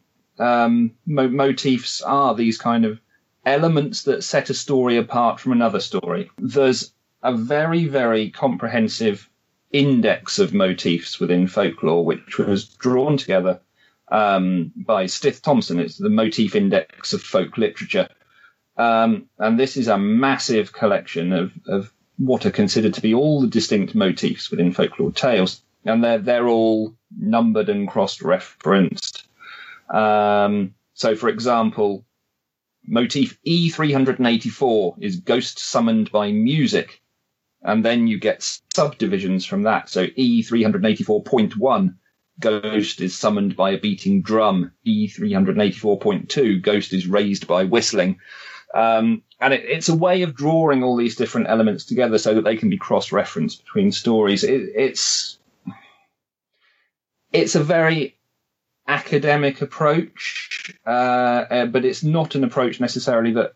motifs are these kind of elements that set a story apart from another story. There's a very, very comprehensive index of motifs within folklore, which was drawn together by Stith Thompson. It's the Motif Index of Folk Literature. And this is a massive collection of what are considered to be all the distinct motifs within folklore tales. And they're all numbered and cross-referenced. So, for example, motif E384 is ghost summoned by music. And then you get subdivisions from that. So E384.1, ghost is summoned by a beating drum. E384.2, ghost is raised by whistling. And it's a way of drawing all these different elements together so that they can be cross-referenced between stories. It's a very academic approach, but it's not an approach necessarily that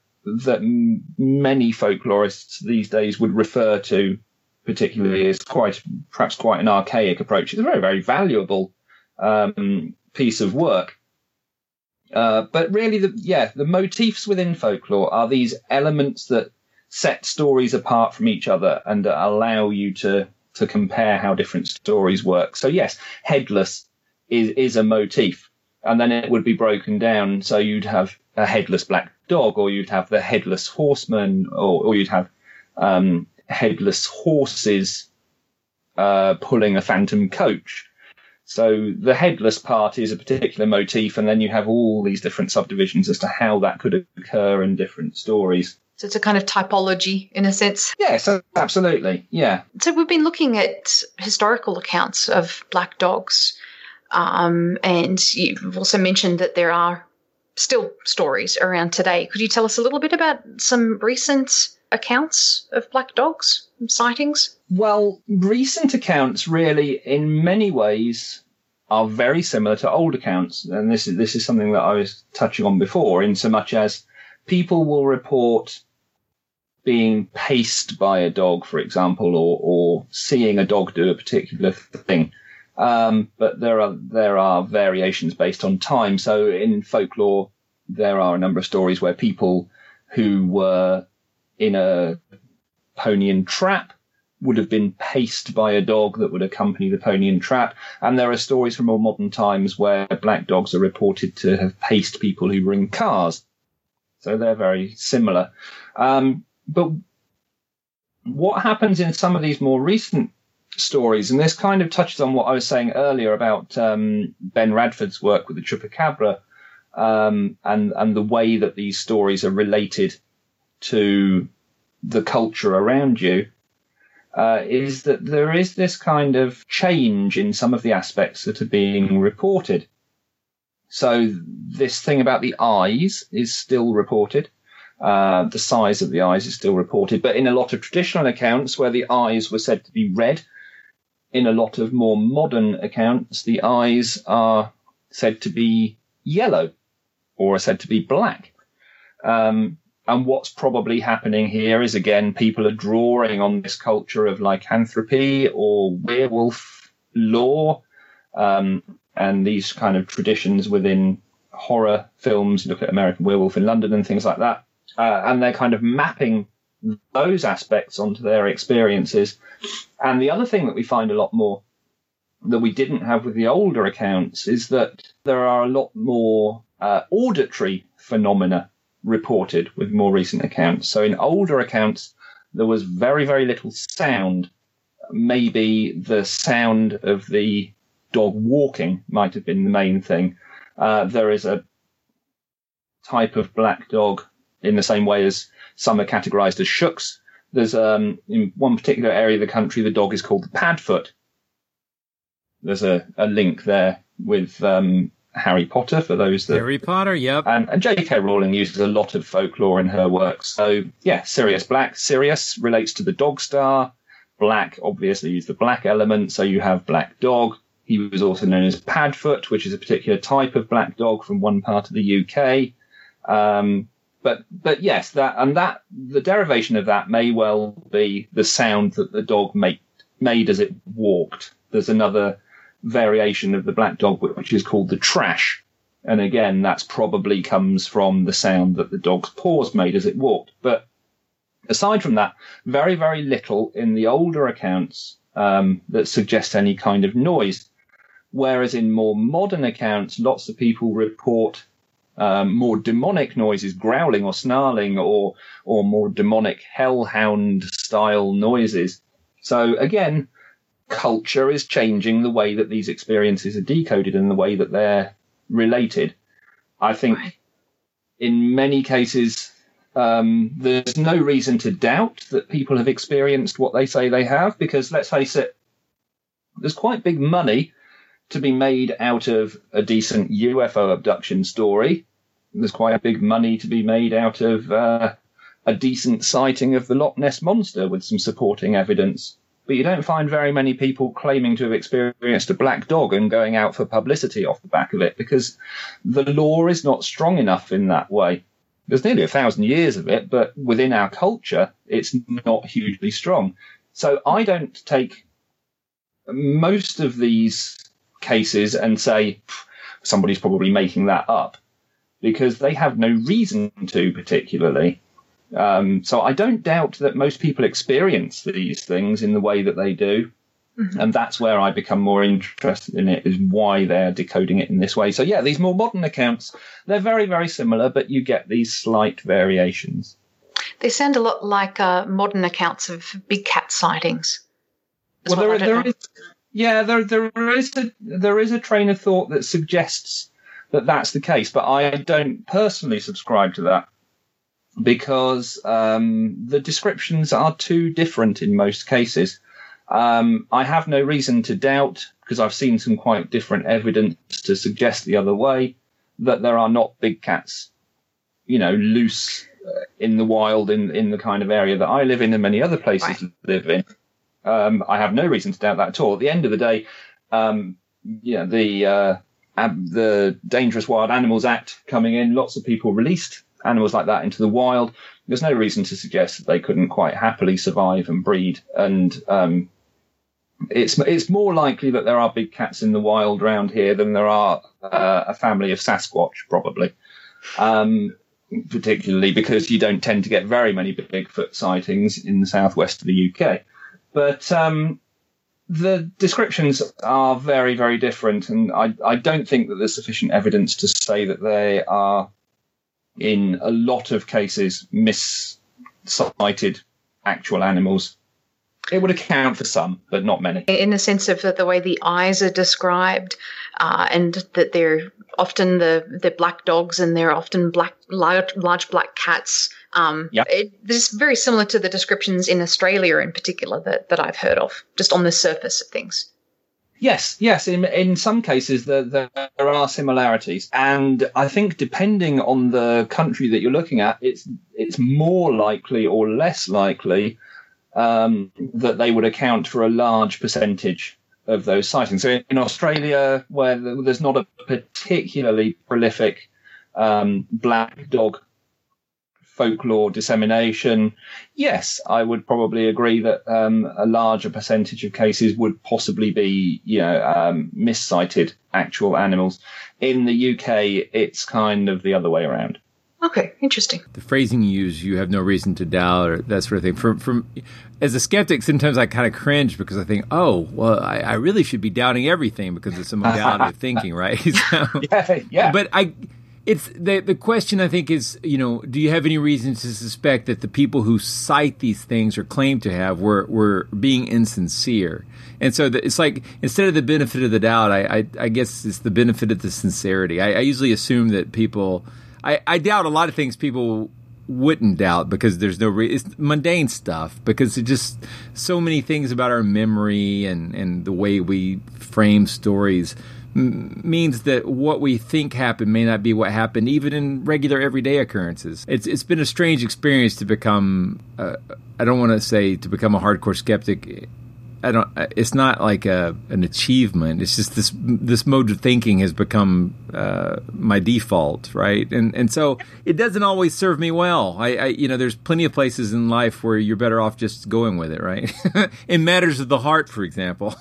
many folklorists these days would refer to particularly as perhaps quite an archaic approach. It's a very, very valuable piece of work. But really, the motifs within folklore are these elements that set stories apart from each other and allow you to compare how different stories work. So yes, headless is a motif, and then it would be broken down. So you'd have a headless black dog, or you'd have the headless horseman, or you'd have headless horses pulling a phantom coach. So the headless part is a particular motif, and then you have all these different subdivisions as to how that could occur in different stories. So it's a kind of typology in a sense. Yes, absolutely. Yeah. So we've been looking at historical accounts of black dogs, and you've also mentioned that there are still stories around today. Could you tell us a little bit about some recent accounts of black dogs, sightings? Well, recent accounts really, in many ways, are very similar to old accounts. And this is something that I was touching on before, in so much as people will report being paced by a dog, for example, or seeing a dog do a particular thing. But there are variations based on time. So in folklore, there are a number of stories where people who were in a Ponian trap would have been paced by a dog that would accompany the Ponian trap. And there are stories from more modern times where black dogs are reported to have paced people who were in cars. So they're very similar. But what happens in some of these more recent stories, and this kind of touches on what I was saying earlier about Ben Radford's work with the Chupacabra, and the way that these stories are related to the culture around you, is that there is this kind of change in some of the aspects that are being reported. So this thing about the eyes is still reported. The size of the eyes is still reported. But in a lot of traditional accounts where the eyes were said to be red, in a lot of more modern accounts, the eyes are said to be yellow or are said to be black. And what's probably happening here is, again, people are drawing on this culture of lycanthropy or werewolf lore, and these kind of traditions within horror films. Look at American Werewolf in London and things like that. And they're kind of mapping those aspects onto their experiences. And the other thing that we find a lot more that we didn't have with the older accounts is that there are a lot more auditory phenomena reported with more recent accounts. So in older accounts, there was very, very little sound. Maybe the sound of the dog walking might have been the main thing. There is a type of black dog in the same way as some are categorized as shooks. There's in one particular area of the country, the dog is called the Padfoot. There's a link there with Harry Potter, for those that... Harry Potter, yep. And J.K. Rowling uses a lot of folklore in her works. So, yeah, Sirius Black. Sirius relates to the dog star. Black, obviously, is the black element, so you have Black Dog. He was also known as Padfoot, which is a particular type of black dog from one part of the UK. But yes, the derivation of that may well be the sound that the dog made as it walked. There's another variation of the black dog which is called the trash, and again that's probably comes from the sound that the dog's paws made as it walked. But aside from that, very, very little in the older accounts that suggest any kind of noise, whereas in more modern accounts lots of people report more demonic noises, growling or snarling, or more demonic hellhound style noises. So again, culture is changing the way that these experiences are decoded and the way that they're related. I think in many cases, there's no reason to doubt that people have experienced what they say they have, because let's face it, there's quite big money to be made out of a decent UFO abduction story. There's quite big money to be made out of a decent sighting of the Loch Ness Monster with some supporting evidence. But you don't find very many people claiming to have experienced a black dog and going out for publicity off the back of it, because the law is not strong enough in that way. There's nearly 1,000 years of it, but within our culture, it's not hugely strong. So I don't take most of these cases and say somebody's probably making that up, because they have no reason to particularly. So I don't doubt that most people experience these things in the way that they do. Mm-hmm. And that's where I become more interested in it, is why they're decoding it in this way. So yeah, these more modern accounts, they're very, very similar, but you get these slight variations. They sound a lot like modern accounts of big cat sightings. Well, there is a train of thought that suggests that that's the case, but I don't personally subscribe to that, because the descriptions are too different in most cases. I have no reason to doubt, because I've seen some quite different evidence to suggest the other way, that there are not big cats, loose in the wild in the kind of area that I live in and many other places live in. I have no reason to doubt that at all. At the end of the day, the Dangerous Wild Animals Act coming in, lots of people released animals like that into the wild. There's no reason to suggest that they couldn't quite happily survive and breed. And it's more likely that there are big cats in the wild around here than there are a family of Sasquatch, probably. Particularly because you don't tend to get very many Bigfoot sightings in the southwest of the UK. But the descriptions are very, very different, and I don't think that there's sufficient evidence to say that they are, in a lot of cases, mis-sighted actual animals. It would account for some, but not many. In the sense of the way the eyes are described, and that they're often they're black dogs and they're often large black cats. This is very similar to the descriptions in Australia in particular that I've heard of, just on the surface of things. Yes. In some cases, there are similarities. And I think depending on the country that you're looking at, it's more likely or less likely that they would account for a large percentage of those sightings. So in Australia, where there's not a particularly prolific black dog folklore dissemination, yes, I would probably agree that a larger percentage of cases would possibly be, mis-sighted actual animals. In the UK, it's kind of the other way around. Okay, interesting. The phrasing you use, you have no reason to doubt, or that sort of thing. From as a skeptic, sometimes I kind of cringe because I think, I really should be doubting everything because it's a modality of thinking, right? So, yeah. But it's the question, I think, is, do you have any reason to suspect that the people who cite these things or claim to have were being insincere? And so it's like, instead of the benefit of the doubt, I guess it's the benefit of the sincerity. I usually assume that people, I doubt a lot of things people wouldn't doubt because there's no it's mundane stuff, because it's just so many things about our memory and the way we frame stories means that what we think happened may not be what happened, even in regular everyday occurrences. It's been a strange experience to become, I don't want to say to become a hardcore skeptic. It's not like an achievement. It's just this mode of thinking has become my default, right? And so it doesn't always serve me well. There's plenty of places in life where you're better off just going with it, right? In matters of the heart, for example.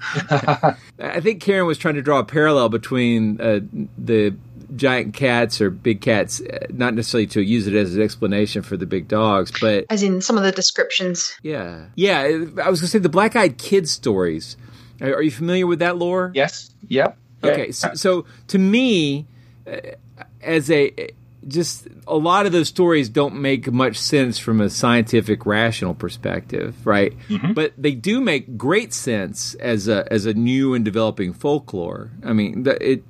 I think Karen was trying to draw a parallel between the giant cats or big cats, not necessarily to use it as an explanation for the big dogs, but as in some of the descriptions. Yeah. I was going to say the black-eyed kid stories. Are you familiar with that lore? Yes. Yep. Okay. So to me, as just a lot of those stories don't make much sense from a scientific, rational perspective, right? Mm-hmm. But they do make great sense as a new and developing folklore. I mean,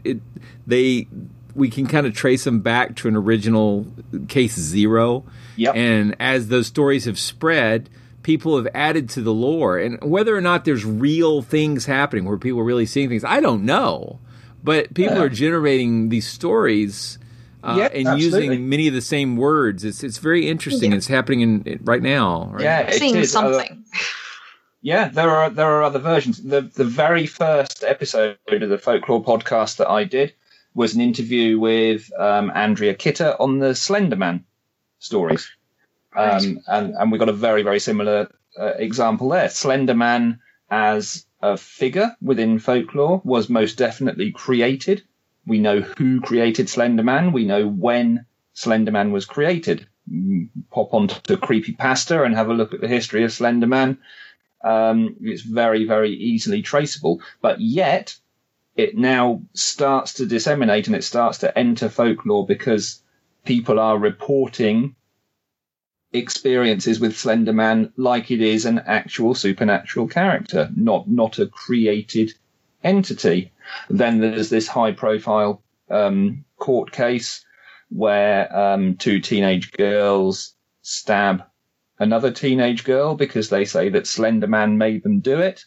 we can kind of trace them back to an original case zero. Yep. And as those stories have spread, people have added to the lore. And whether or not there's real things happening where people are really seeing things, I don't know. But people are generating these stories and absolutely. Using many of the same words. It's very interesting. It's happening right now. Right? Yeah, seeing something. There are other versions. The very first episode of the Folklore podcast that I did was an interview with Andrea Kitter on the Slender Man stories. And we got a very, very similar example there. Slender Man as a figure within folklore was most definitely created. We know who created Slender Man. We know when Slender Man was created. Pop onto Creepypasta and have a look at the history of Slender Man. It's very, very easily traceable. But yet, it now starts to disseminate and it starts to enter folklore because people are reporting experiences with Slender Man like it is an actual supernatural character, not a created entity. Then there's this high-profile court case where two teenage girls stab another teenage girl because they say that Slender Man made them do it.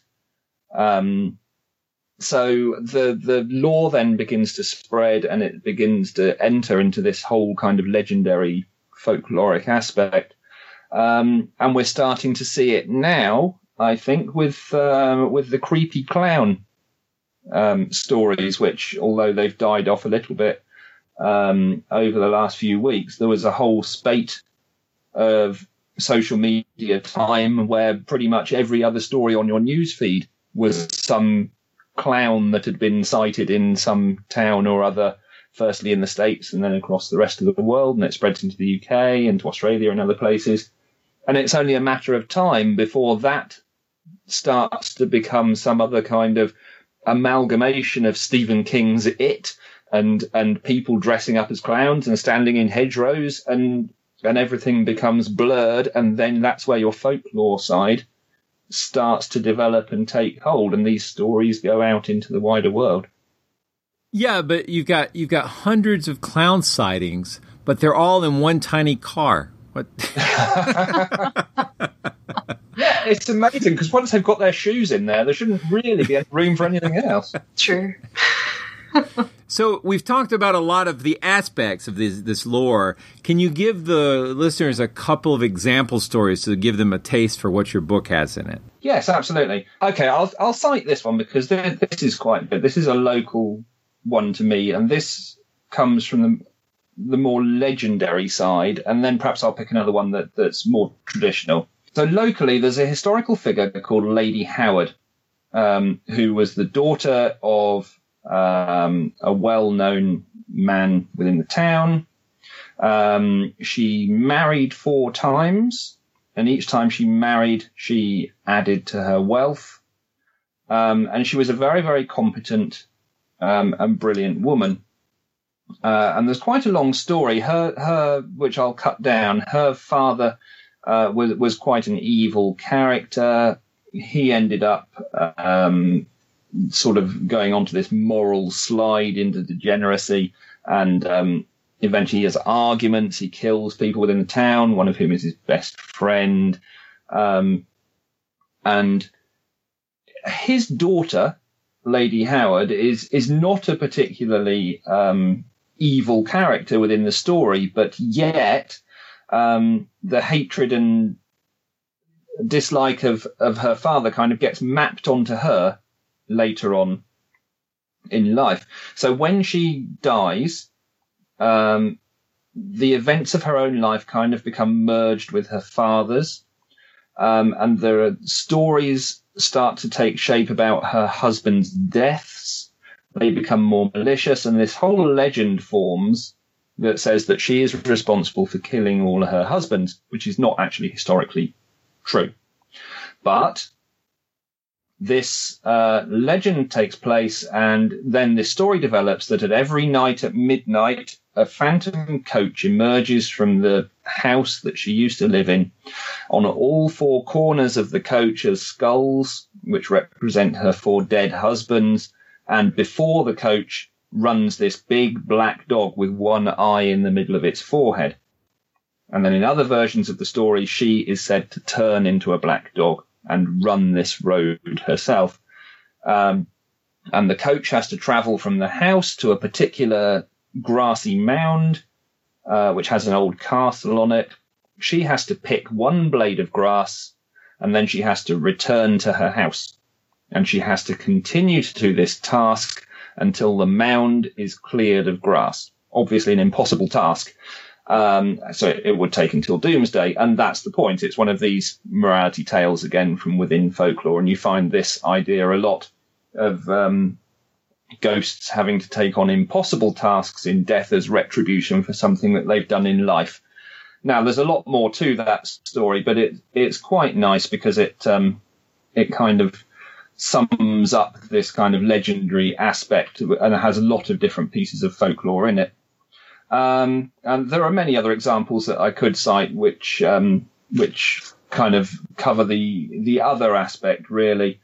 So the lore then begins to spread and it begins to enter into this whole kind of legendary folkloric aspect. And we're starting to see it now, I think, with the creepy clown stories, which, although they've died off a little bit over the last few weeks, there was a whole spate of social media time where pretty much every other story on your news feed was some clown that had been sighted in some town or other, firstly in the States and then across the rest of the world, and it spreads into the UK, into Australia and other places. And it's only a matter of time before that starts to become some other kind of amalgamation of Stephen King's It and people dressing up as clowns and standing in hedgerows and everything becomes blurred. And then that's where your folklore side starts to develop and take hold, and these stories go out into the wider world. Yeah, but you've got hundreds of clown sightings, but they're all in one tiny car. What? Yeah, it's amazing because once they've got their shoes in there shouldn't really be room for anything else. True. So we've talked about a lot of the aspects of this lore. Can you give the listeners a couple of example stories to give them a taste for what your book has in it? Yes, absolutely. Okay, I'll cite this one because this is quite good. This is a local one to me, and this comes from the more legendary side, and then perhaps I'll pick another one that's more traditional. So locally, there's a historical figure called Lady Howard, who was the daughter of a well-known man within the town. She married 4 times, and each time she married, she added to her wealth. And she was a very, very competent and brilliant woman. And there's quite a long story. Her, which I'll cut down. Her father was quite an evil character. He ended up sort of going onto this moral slide into degeneracy, and eventually he has arguments. He kills people within the town, one of whom is his best friend. And his daughter, Lady Howard, is not a particularly evil character within the story, but yet the hatred and dislike of her father kind of gets mapped onto her later on in life. So when she dies, the events of her own life kind of become merged with her father's, and there are stories start to take shape about her husband's deaths. They become more malicious, and this whole legend forms that says that she is responsible for killing all her husbands, which is not actually historically true. But this legend takes place, and then this story develops that at every night at midnight, a phantom coach emerges from the house that she used to live in. On all four corners of the coach are skulls, which represent her 4 dead husbands. And before the coach runs this big black dog with one eye in the middle of its forehead. And then in other versions of the story, she is said to turn into a black dog and run this road herself. And the coach has to travel from the house to a particular grassy mound, which has an old castle on it. She has to pick one blade of grass, and then she has to return to her house. And she has to continue to do this task until the mound is cleared of grass. Obviously an impossible task. So it would take until doomsday. And that's the point. It's one of these morality tales, again, from within folklore. And you find this idea a lot of ghosts having to take on impossible tasks in death as retribution for something that they've done in life. Now, there's a lot more to that story, but it's quite nice because it kind of sums up this kind of legendary aspect, and it has a lot of different pieces of folklore in it. And there are many other examples that I could cite, which kind of cover the other aspect, really.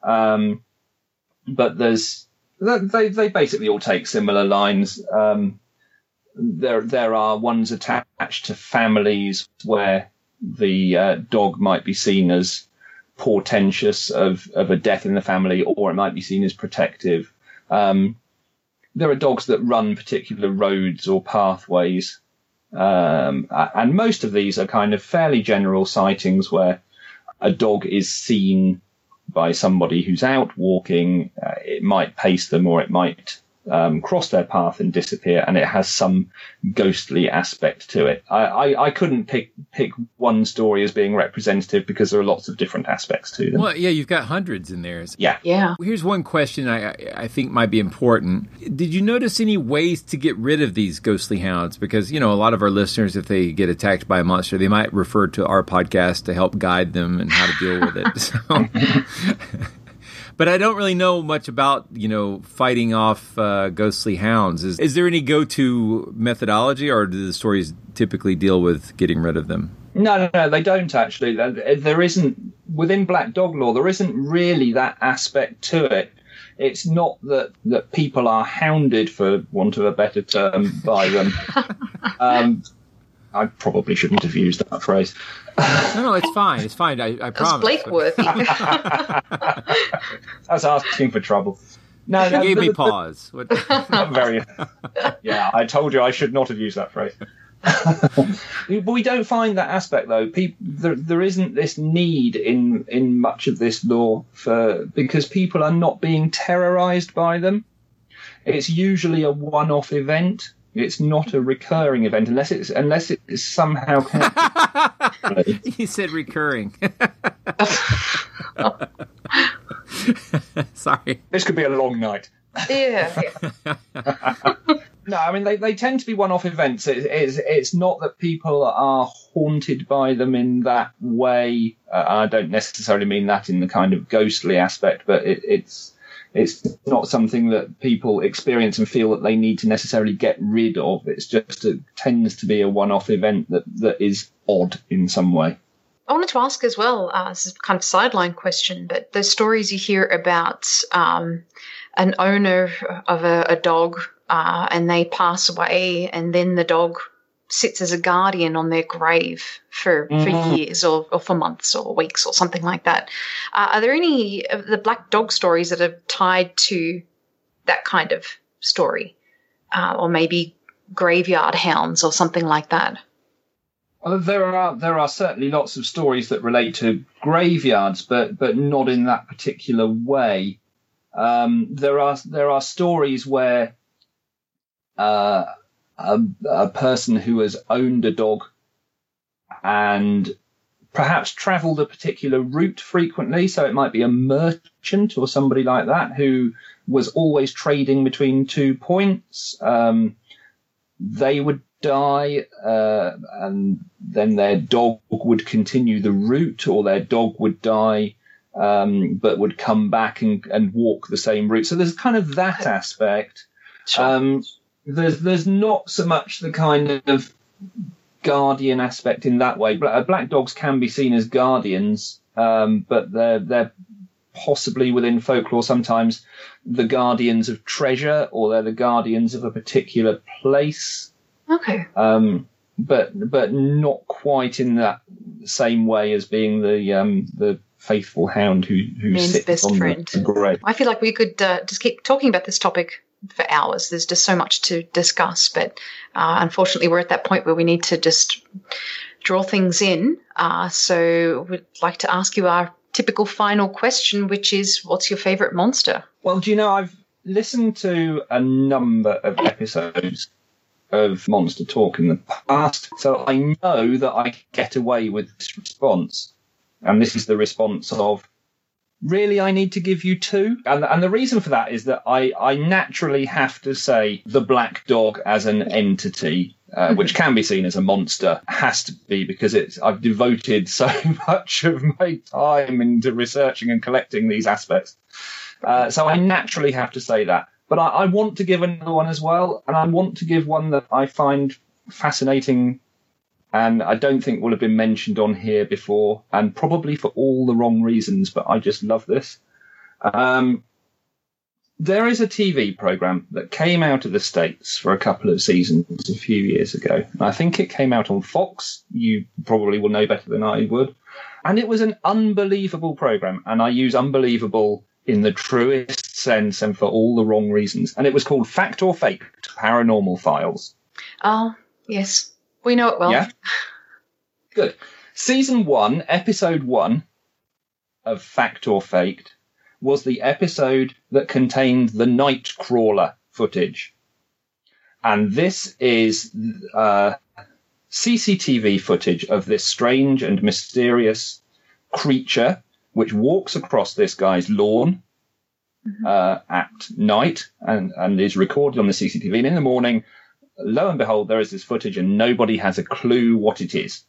But they basically all take similar lines. There are ones attached to families where the dog might be seen as portentous of a death in the family, or it might be seen as protective. There are dogs that run particular roads or pathways. And most of these are kind of fairly general sightings where a dog is seen by somebody who's out walking. It might pace them, or it might cross their path and disappear, and it has some ghostly aspect to it. I couldn't pick one story as being representative because there are lots of different aspects to them. Well, yeah, you've got hundreds in there. Yeah. Here's one question I think might be important. Did you notice any ways to get rid of these ghostly hounds? Because, a lot of our listeners, if they get attacked by a monster, they might refer to our podcast to help guide them and how to deal with it. So... But I don't really know much about, fighting off ghostly hounds. Is there any go-to methodology, or do the stories typically deal with getting rid of them? No, they don't actually. There isn't, within Black Dog lore, there isn't really that aspect to it. It's not that people are hounded, for want of a better term, by them. I probably shouldn't have used that phrase. No, it's fine. It's fine. I promise. It's Blake-worthy. That's asking for trouble. No, you gave me pause. Yeah, I told you I should not have used that phrase. But we don't find that aspect, though. There isn't this need in much of this lore because people are not being terrorized by them. It's usually a one-off event. It's not a recurring event unless it's somehow connected. You said recurring. Sorry. This could be a long night. Yeah. No, I mean they tend to be one-off events. It's not that people are haunted by them in that way. I don't necessarily mean that in the kind of ghostly aspect, but it's not something that people experience and feel that they need to necessarily get rid of. It's just it tends to be a one-off event that is odd in some way. I wanted to ask as well, this is kind of a sideline question, but the stories you hear about an owner of a dog and they pass away, and then the dog sits as a guardian on their grave for years or for months or weeks or something like that. Are there any of the Black Dog stories that are tied to that kind of story, or maybe graveyard hounds or something like that? Well, there are certainly lots of stories that relate to graveyards, but not in that particular way. There are stories where a person who has owned a dog and perhaps travelled a particular route frequently, so it might be a merchant or somebody like that who was always trading between 2 points. They would die, and then their dog would continue the route, or their dog would die, but would come back and walk the same route. So there's kind of that aspect. Sure. there's not so much the kind of guardian aspect in that way. Black dogs can be seen as guardians, but they're possibly within folklore sometimes the guardians of treasure, or they're the guardians of a particular place. Okay. But not quite in that same way as being the faithful hound who Man's sits best on friend. the grave. I feel like we could just keep talking about this topic for hours. There's just so much to discuss, but unfortunately we're at that point where we need to just draw things in. So we'd like to ask you our typical final question, which is, what's your favorite monster? Well, do you know, I've listened to a number of episodes of Monster Talk in the past, so I know that I get away with this response. And this is the response of, really, I need to give you two? And the reason for that is that I naturally have to say the black dog as an entity, which can be seen as a monster, has to be, because I've devoted so much of my time into researching and collecting these aspects. So I naturally have to say that. But I want to give another one as well, and I want to give one that I find fascinating and I don't think will have been mentioned on here before, and probably for all the wrong reasons, but I just love this. There is a TV program that came out of the States for a couple of seasons a few years ago. I think it came out on Fox. You probably will know better than I would. And it was an unbelievable program, and I use unbelievable in the truest sense and for all the wrong reasons. And it was called Fact or Faked: Paranormal Files. Oh, yes. We know it well. Yeah? Good. Season 1, episode 1 of Fact or Faked was the episode that contained the Nightcrawler footage. And this is CCTV footage of this strange and mysterious creature which walks across this guy's lawn at night and is recorded on the CCTV. And in the morning, lo and behold, there is this footage and nobody has a clue what it is.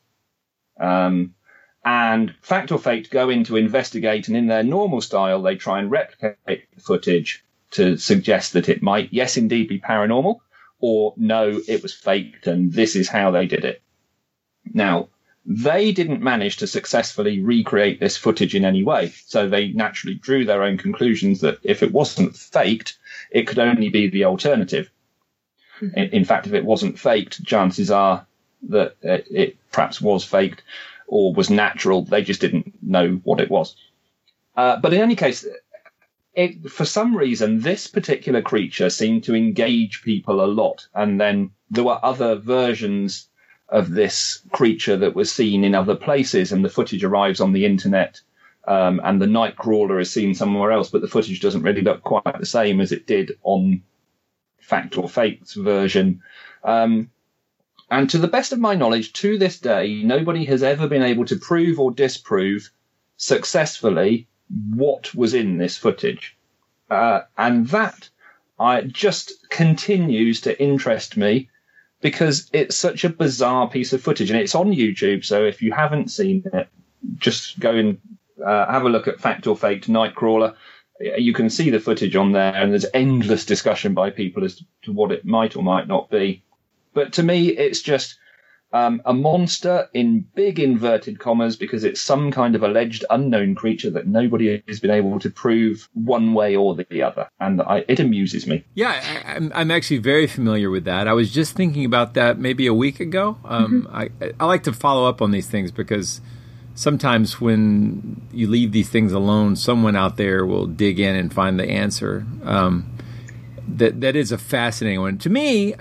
And Fact or Faked go in to investigate, and in their normal style, they try and replicate the footage to suggest that it might, yes, indeed be paranormal, or no, it was faked and this is how they did it. Now, they didn't manage to successfully recreate this footage in any way, so they naturally drew their own conclusions that if it wasn't faked, it could only be the alternative. In fact, if it wasn't faked, chances are that it perhaps was faked or was natural. They just didn't know what it was. But in any case, for some reason, this particular creature seemed to engage people a lot. And then there were other versions of this creature that was seen in other places, and the footage arrives on the internet, and the Nightcrawler is seen somewhere else, but the footage doesn't really look quite the same as it did on Fact or Faked's version. And to the best of my knowledge, to this day, nobody has ever been able to prove or disprove successfully what was in this footage. And that just continues to interest me, because it's such a bizarre piece of footage. And it's on YouTube, so if you haven't seen it, just go and have a look at Fact or Faked Nightcrawler. You can see the footage on there, and there's endless discussion by people as to what it might or might not be. But to me, it's just a monster in big inverted commas, because it's some kind of alleged unknown creature that nobody has been able to prove one way or the other. And it amuses me. Yeah, I'm actually very familiar with that. I was just thinking about that maybe a week ago. I like to follow up on these things, because sometimes when you leave these things alone, someone out there will dig in and find the answer. That is a fascinating one to me.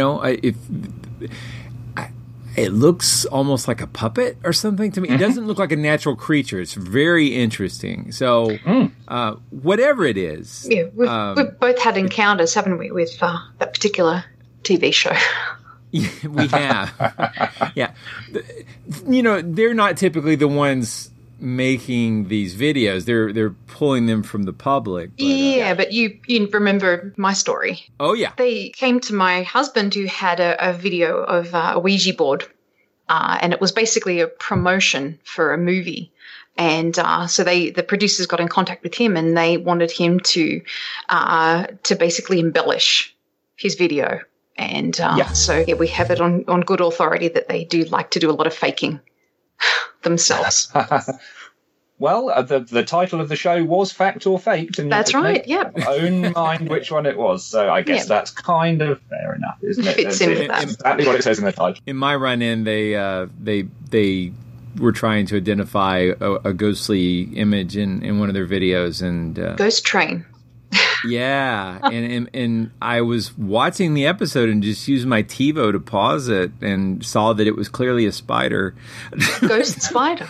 It looks almost like a puppet or something to me. It doesn't look like a natural creature. It's very interesting. So whatever it is, yeah, we've both had encounters, haven't we, with that particular TV show? We have. Yeah. They're not typically the ones making these videos. They're pulling them from the public. But, but you remember my story. Oh, yeah. They came to my husband, who had a video of a Ouija board, and it was basically a promotion for a movie. And so the producers got in contact with him, and they wanted him to basically embellish his video And so we have it on good authority that they do like to do a lot of faking themselves. Well, the title of the show was Fact or Faked. And that's right, yeah. Own mind which one it was. So I guess that's kind of fair enough, isn't it? Fits in with that. Exactly what it says in the title. In my run-in, they were trying to identify a ghostly image in one of their videos. And Ghost Train. Yeah, and I was watching the episode and just used my TiVo to pause it and saw that it was clearly a spider. Ghost spider.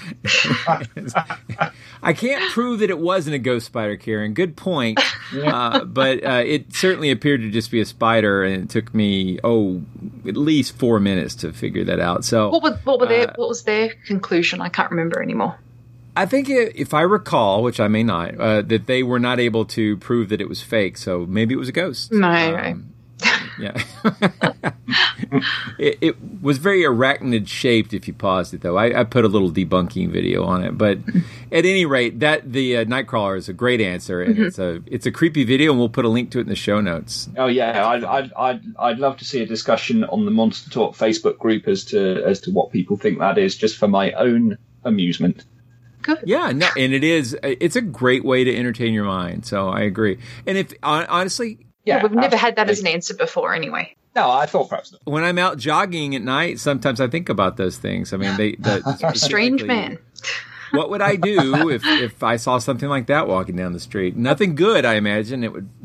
I can't prove that it wasn't a ghost spider, Karen. Good point. But it certainly appeared to just be a spider, and it took me, at least 4 minutes to figure that out. So what was their conclusion? I can't remember anymore. I think if I recall, which I may not, that they were not able to prove that it was fake. So maybe it was a ghost. No. Yeah. It was very arachnid shaped if you paused it, though. I put a little debunking video on it. But at any rate, that the Nightcrawler is a great answer. And it's a creepy video, and we'll put a link to it in the show notes. Oh, yeah. I'd love to see a discussion on the Monster Talk Facebook group as to what people think that is, just for my own amusement. Good. Yeah, no, and it's a great way to entertain your mind. So I agree. And if honestly, we've never had that as an answer before, anyway. No, I thought perhaps not. When I'm out jogging at night, sometimes I think about those things. I mean, you're a strange man. What would I do if I saw something like that walking down the street? Nothing good, I imagine. It would.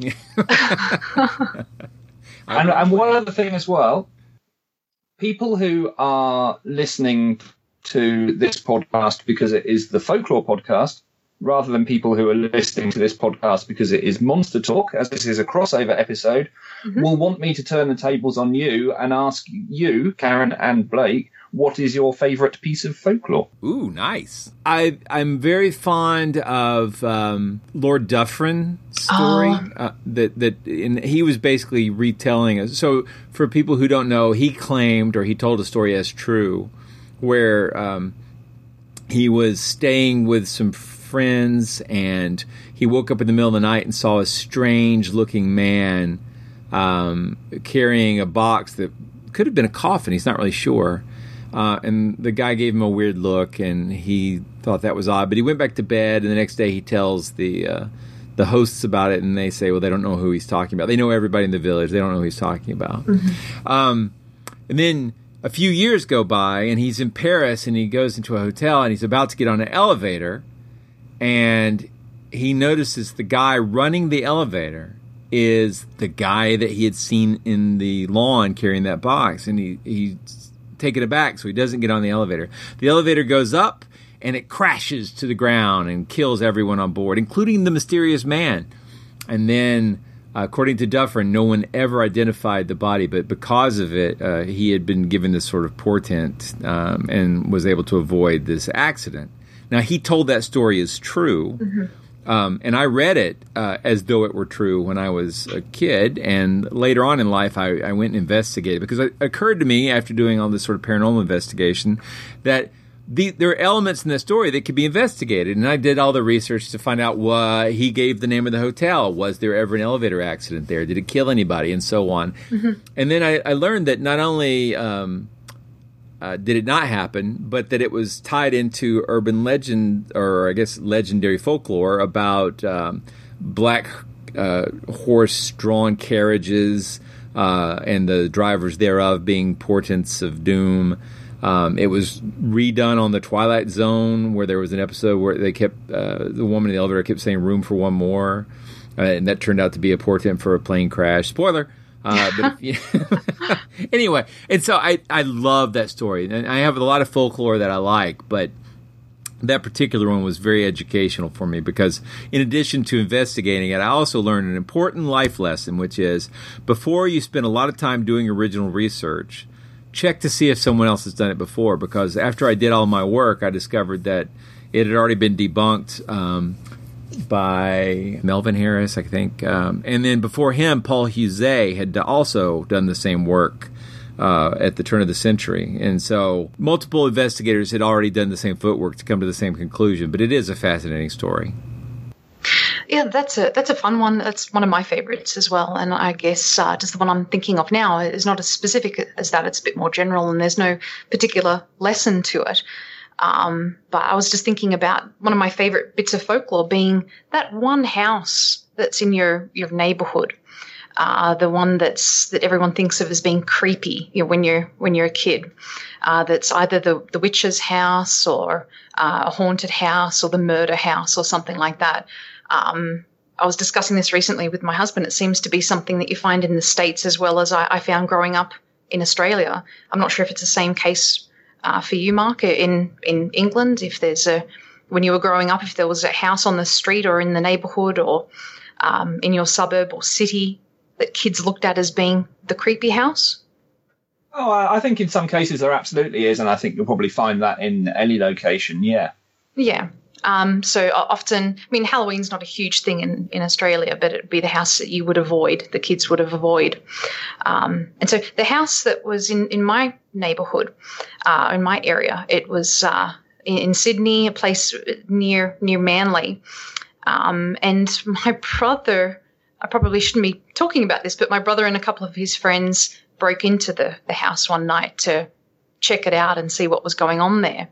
And one other thing as well, people who are listening to this podcast because it is the Folklore podcast, rather than people who are listening to this podcast because it is Monster Talk, as this is a crossover episode, will want me to turn the tables on you and ask you, Karen and Blake, what is your favourite piece of folklore? Ooh, nice. I'm very fond of Lord Dufferin's story. And he was basically retelling. So for people who don't know, he claimed, or he told a story as true, where he was staying with some friends, and he woke up in the middle of the night and saw a strange-looking man carrying a box that could have been a coffin. He's not really sure. And the guy gave him a weird look, and he thought that was odd. But he went back to bed, and the next day he tells the hosts about it, and they say, well, they don't know who he's talking about. They know everybody in the village. They don't know who he's talking about. And then a few years go by, and he's in Paris, and he goes into a hotel, and he's about to get on an elevator, and he notices the guy running the elevator is the guy that he had seen in the lawn carrying that box, and he's taken aback, so he doesn't get on the elevator. The elevator goes up, and it crashes to the ground and kills everyone on board, including the mysterious man. And then, according to Dufferin, no one ever identified the body, but because of it, he had been given this sort of portent and was able to avoid this accident. Now, he told that story as true, and I read it as though it were true when I was a kid, and later on in life, I went and investigated, because it occurred to me, after doing all this sort of paranormal investigation, that there are elements in the story that could be investigated, and I did all the research to find out what he gave the name of the hotel. Was there ever an elevator accident there? Did it kill anybody? And so on. And then I learned that not only did it not happen, but that it was tied into urban legend, or I guess legendary folklore, about black horse-drawn carriages and the drivers thereof being portents of doom. It was redone on The Twilight Zone, where there was an episode where they kept the woman in the elevator kept saying "room for one more," and that turned out to be a portent for a plane crash. Spoiler. Anyway, and so I love that story, and I have a lot of folklore that I like, but that particular one was very educational for me, because in addition to investigating it, I also learned an important life lesson, which is, before you spend a lot of time doing original research, check to see if someone else has done it before, because after I did all my work, I discovered that it had already been debunked by Melvin Harris, I think. And then before him, Paul Husey had also done the same work at the turn of the century. And so multiple investigators had already done the same footwork to come to the same conclusion. But it is a fascinating story. Yeah, that's a fun one. That's one of my favorites as well. And I guess just the one I'm thinking of now is not as specific as that. It's a bit more general, and there's no particular lesson to it. But I was just thinking about one of my favorite bits of folklore being that one house that's in your neighborhood, the one that everyone thinks of as being creepy, when you're a kid. That's either the witch's house or a haunted house or the murder house or something like that. I was discussing this recently with my husband. It seems to be something that you find in the States as well as I found growing up in Australia. I'm not sure if it's the same case for you, Mark, in England. If when you were growing up, if there was a house on the street or in the neighbourhood or in your suburb or city that kids looked at as being the creepy house. Oh, I think in some cases there absolutely is, and I think you'll probably find that in any location, yeah. Yeah. So often, Halloween's not a huge thing in Australia, but it'd be the house that you would avoid, the kids would avoid. And so the house that was in my neighbourhood, in my area, it was in Sydney, a place near Manly. And my brother, I probably shouldn't be talking about this, but my brother and a couple of his friends broke into the house one night to check it out and see what was going on there.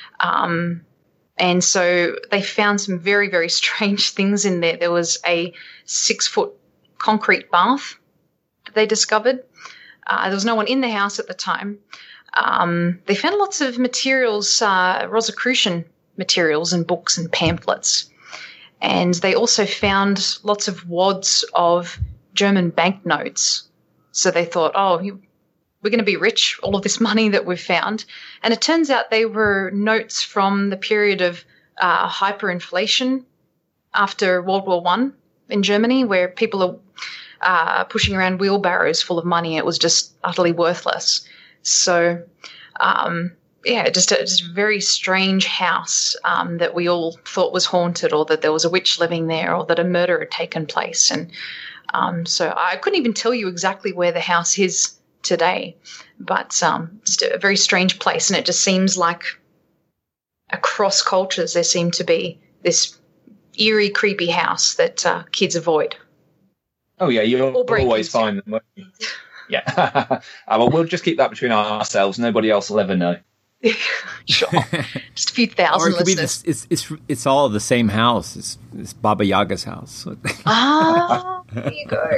And so they found some very, very strange things in there. There was a 6-foot concrete bath that they discovered. There was no one in the house at the time. They found lots of materials, Rosicrucian materials and books and pamphlets. And they also found lots of wads of German banknotes. So they thought, we're going to be rich, all of this money that we've found. And it turns out they were notes from the period of hyperinflation after World War I in Germany, where people are pushing around wheelbarrows full of money. It was just utterly worthless. So, just a very strange house that we all thought was haunted, or that there was a witch living there, or that a murder had taken place. And so I couldn't even tell you exactly where the house is today, but just a very strange place. And it just seems like across cultures there seemed to be this eerie, creepy house that kids avoid. Oh, yeah, you'll always find them. Yeah. Well, we'll just keep that between ourselves. Nobody else will ever know. Sure. Just a few thousand listeners. It's all the same house. It's Baba Yaga's house. There you go.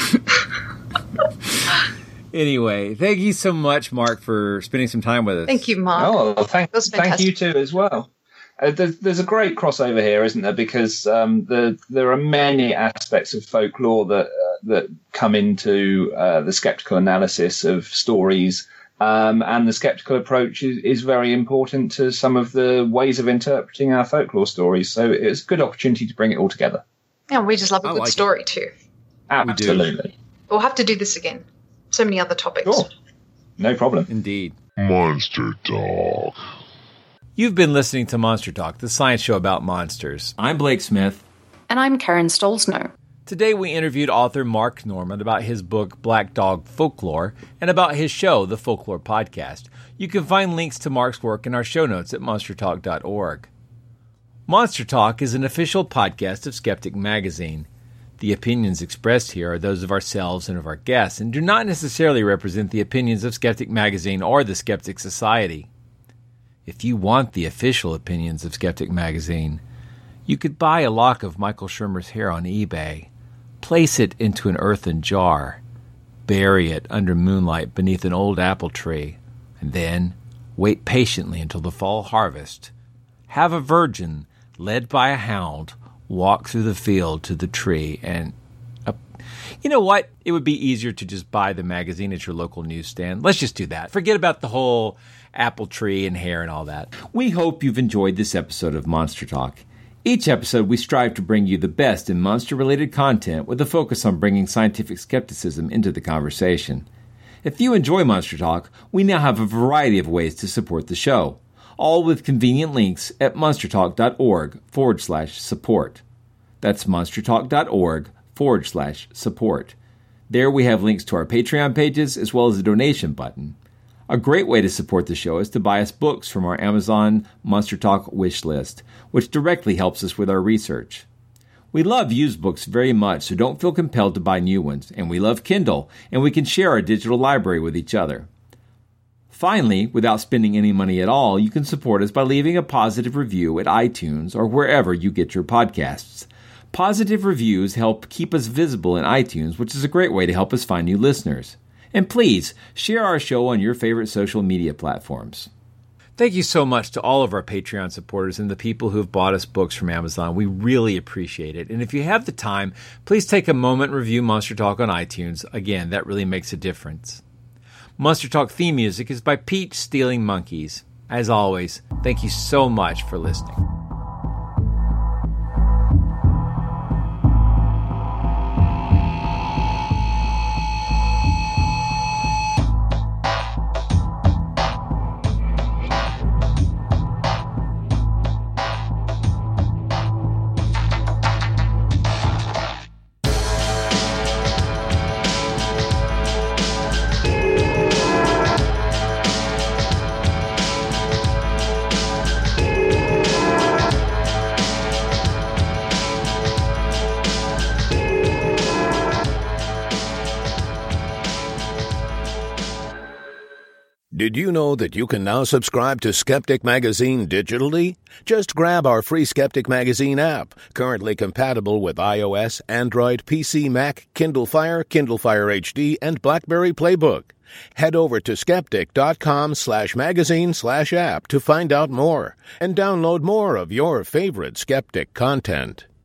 Anyway, thank you so much, Mark, for spending some time with us. Thank you, Mark. Oh, thank you too as well. There's a great crossover here, isn't there? Because there are many aspects of folklore that come into the skeptical analysis of stories, and the skeptical approach is very important to some of the ways of interpreting our folklore stories. So it's a good opportunity to bring it all together. Yeah, we just love a good story too. Absolutely. We'll have to do this again. So many other topics. Sure. No problem. Indeed. Monster Talk. You've been listening to Monster Talk, the science show about monsters. I'm Blake Smith. And I'm Karen Stolzno. Today we interviewed author Mark Norman about his book Black Dog Folklore and about his show, The Folklore Podcast. You can find links to Mark's work in our show notes at monstertalk.org. Monster Talk is an official podcast of Skeptic Magazine. The opinions expressed here are those of ourselves and of our guests and do not necessarily represent the opinions of Skeptic Magazine or the Skeptic Society. If you want the official opinions of Skeptic Magazine, you could buy a lock of Michael Shermer's hair on eBay, place it into an earthen jar, bury it under moonlight beneath an old apple tree, and then wait patiently until the fall harvest. Have a virgin, led by a hound, walk through the field to the tree, and you know what? It would be easier to just buy the magazine at your local newsstand. Let's just do that. Forget about the whole apple tree and hair and all that. We hope you've enjoyed this episode of Monster Talk. Each episode, we strive to bring you the best in monster-related content with a focus on bringing scientific skepticism into the conversation. If you enjoy Monster Talk, we now have a variety of ways to support the show, all with convenient links at monstertalk.org/support. That's monstertalk.org/support. There we have links to our Patreon pages as well as a donation button. A great way to support the show is to buy us books from our Amazon Monster Talk wish list, which directly helps us with our research. We love used books very much, so don't feel compelled to buy new ones. And we love Kindle, and we can share our digital library with each other. Finally, without spending any money at all, you can support us by leaving a positive review at iTunes or wherever you get your podcasts. Positive reviews help keep us visible in iTunes, which is a great way to help us find new listeners. And please, share our show on your favorite social media platforms. Thank you so much to all of our Patreon supporters and the people who have bought us books from Amazon. We really appreciate it. And if you have the time, please take a moment and review Monster Talk on iTunes. Again, that really makes a difference. Monster Talk theme music is by Peach Stealing Monkeys. As always, thank you so much for listening. Did you know that you can now subscribe to Skeptic Magazine digitally? Just grab our free Skeptic Magazine app, currently compatible with iOS, Android, PC, Mac, Kindle Fire, Kindle Fire HD, and BlackBerry Playbook. Head over to skeptic.com/magazine/app to find out more and download more of your favorite Skeptic content.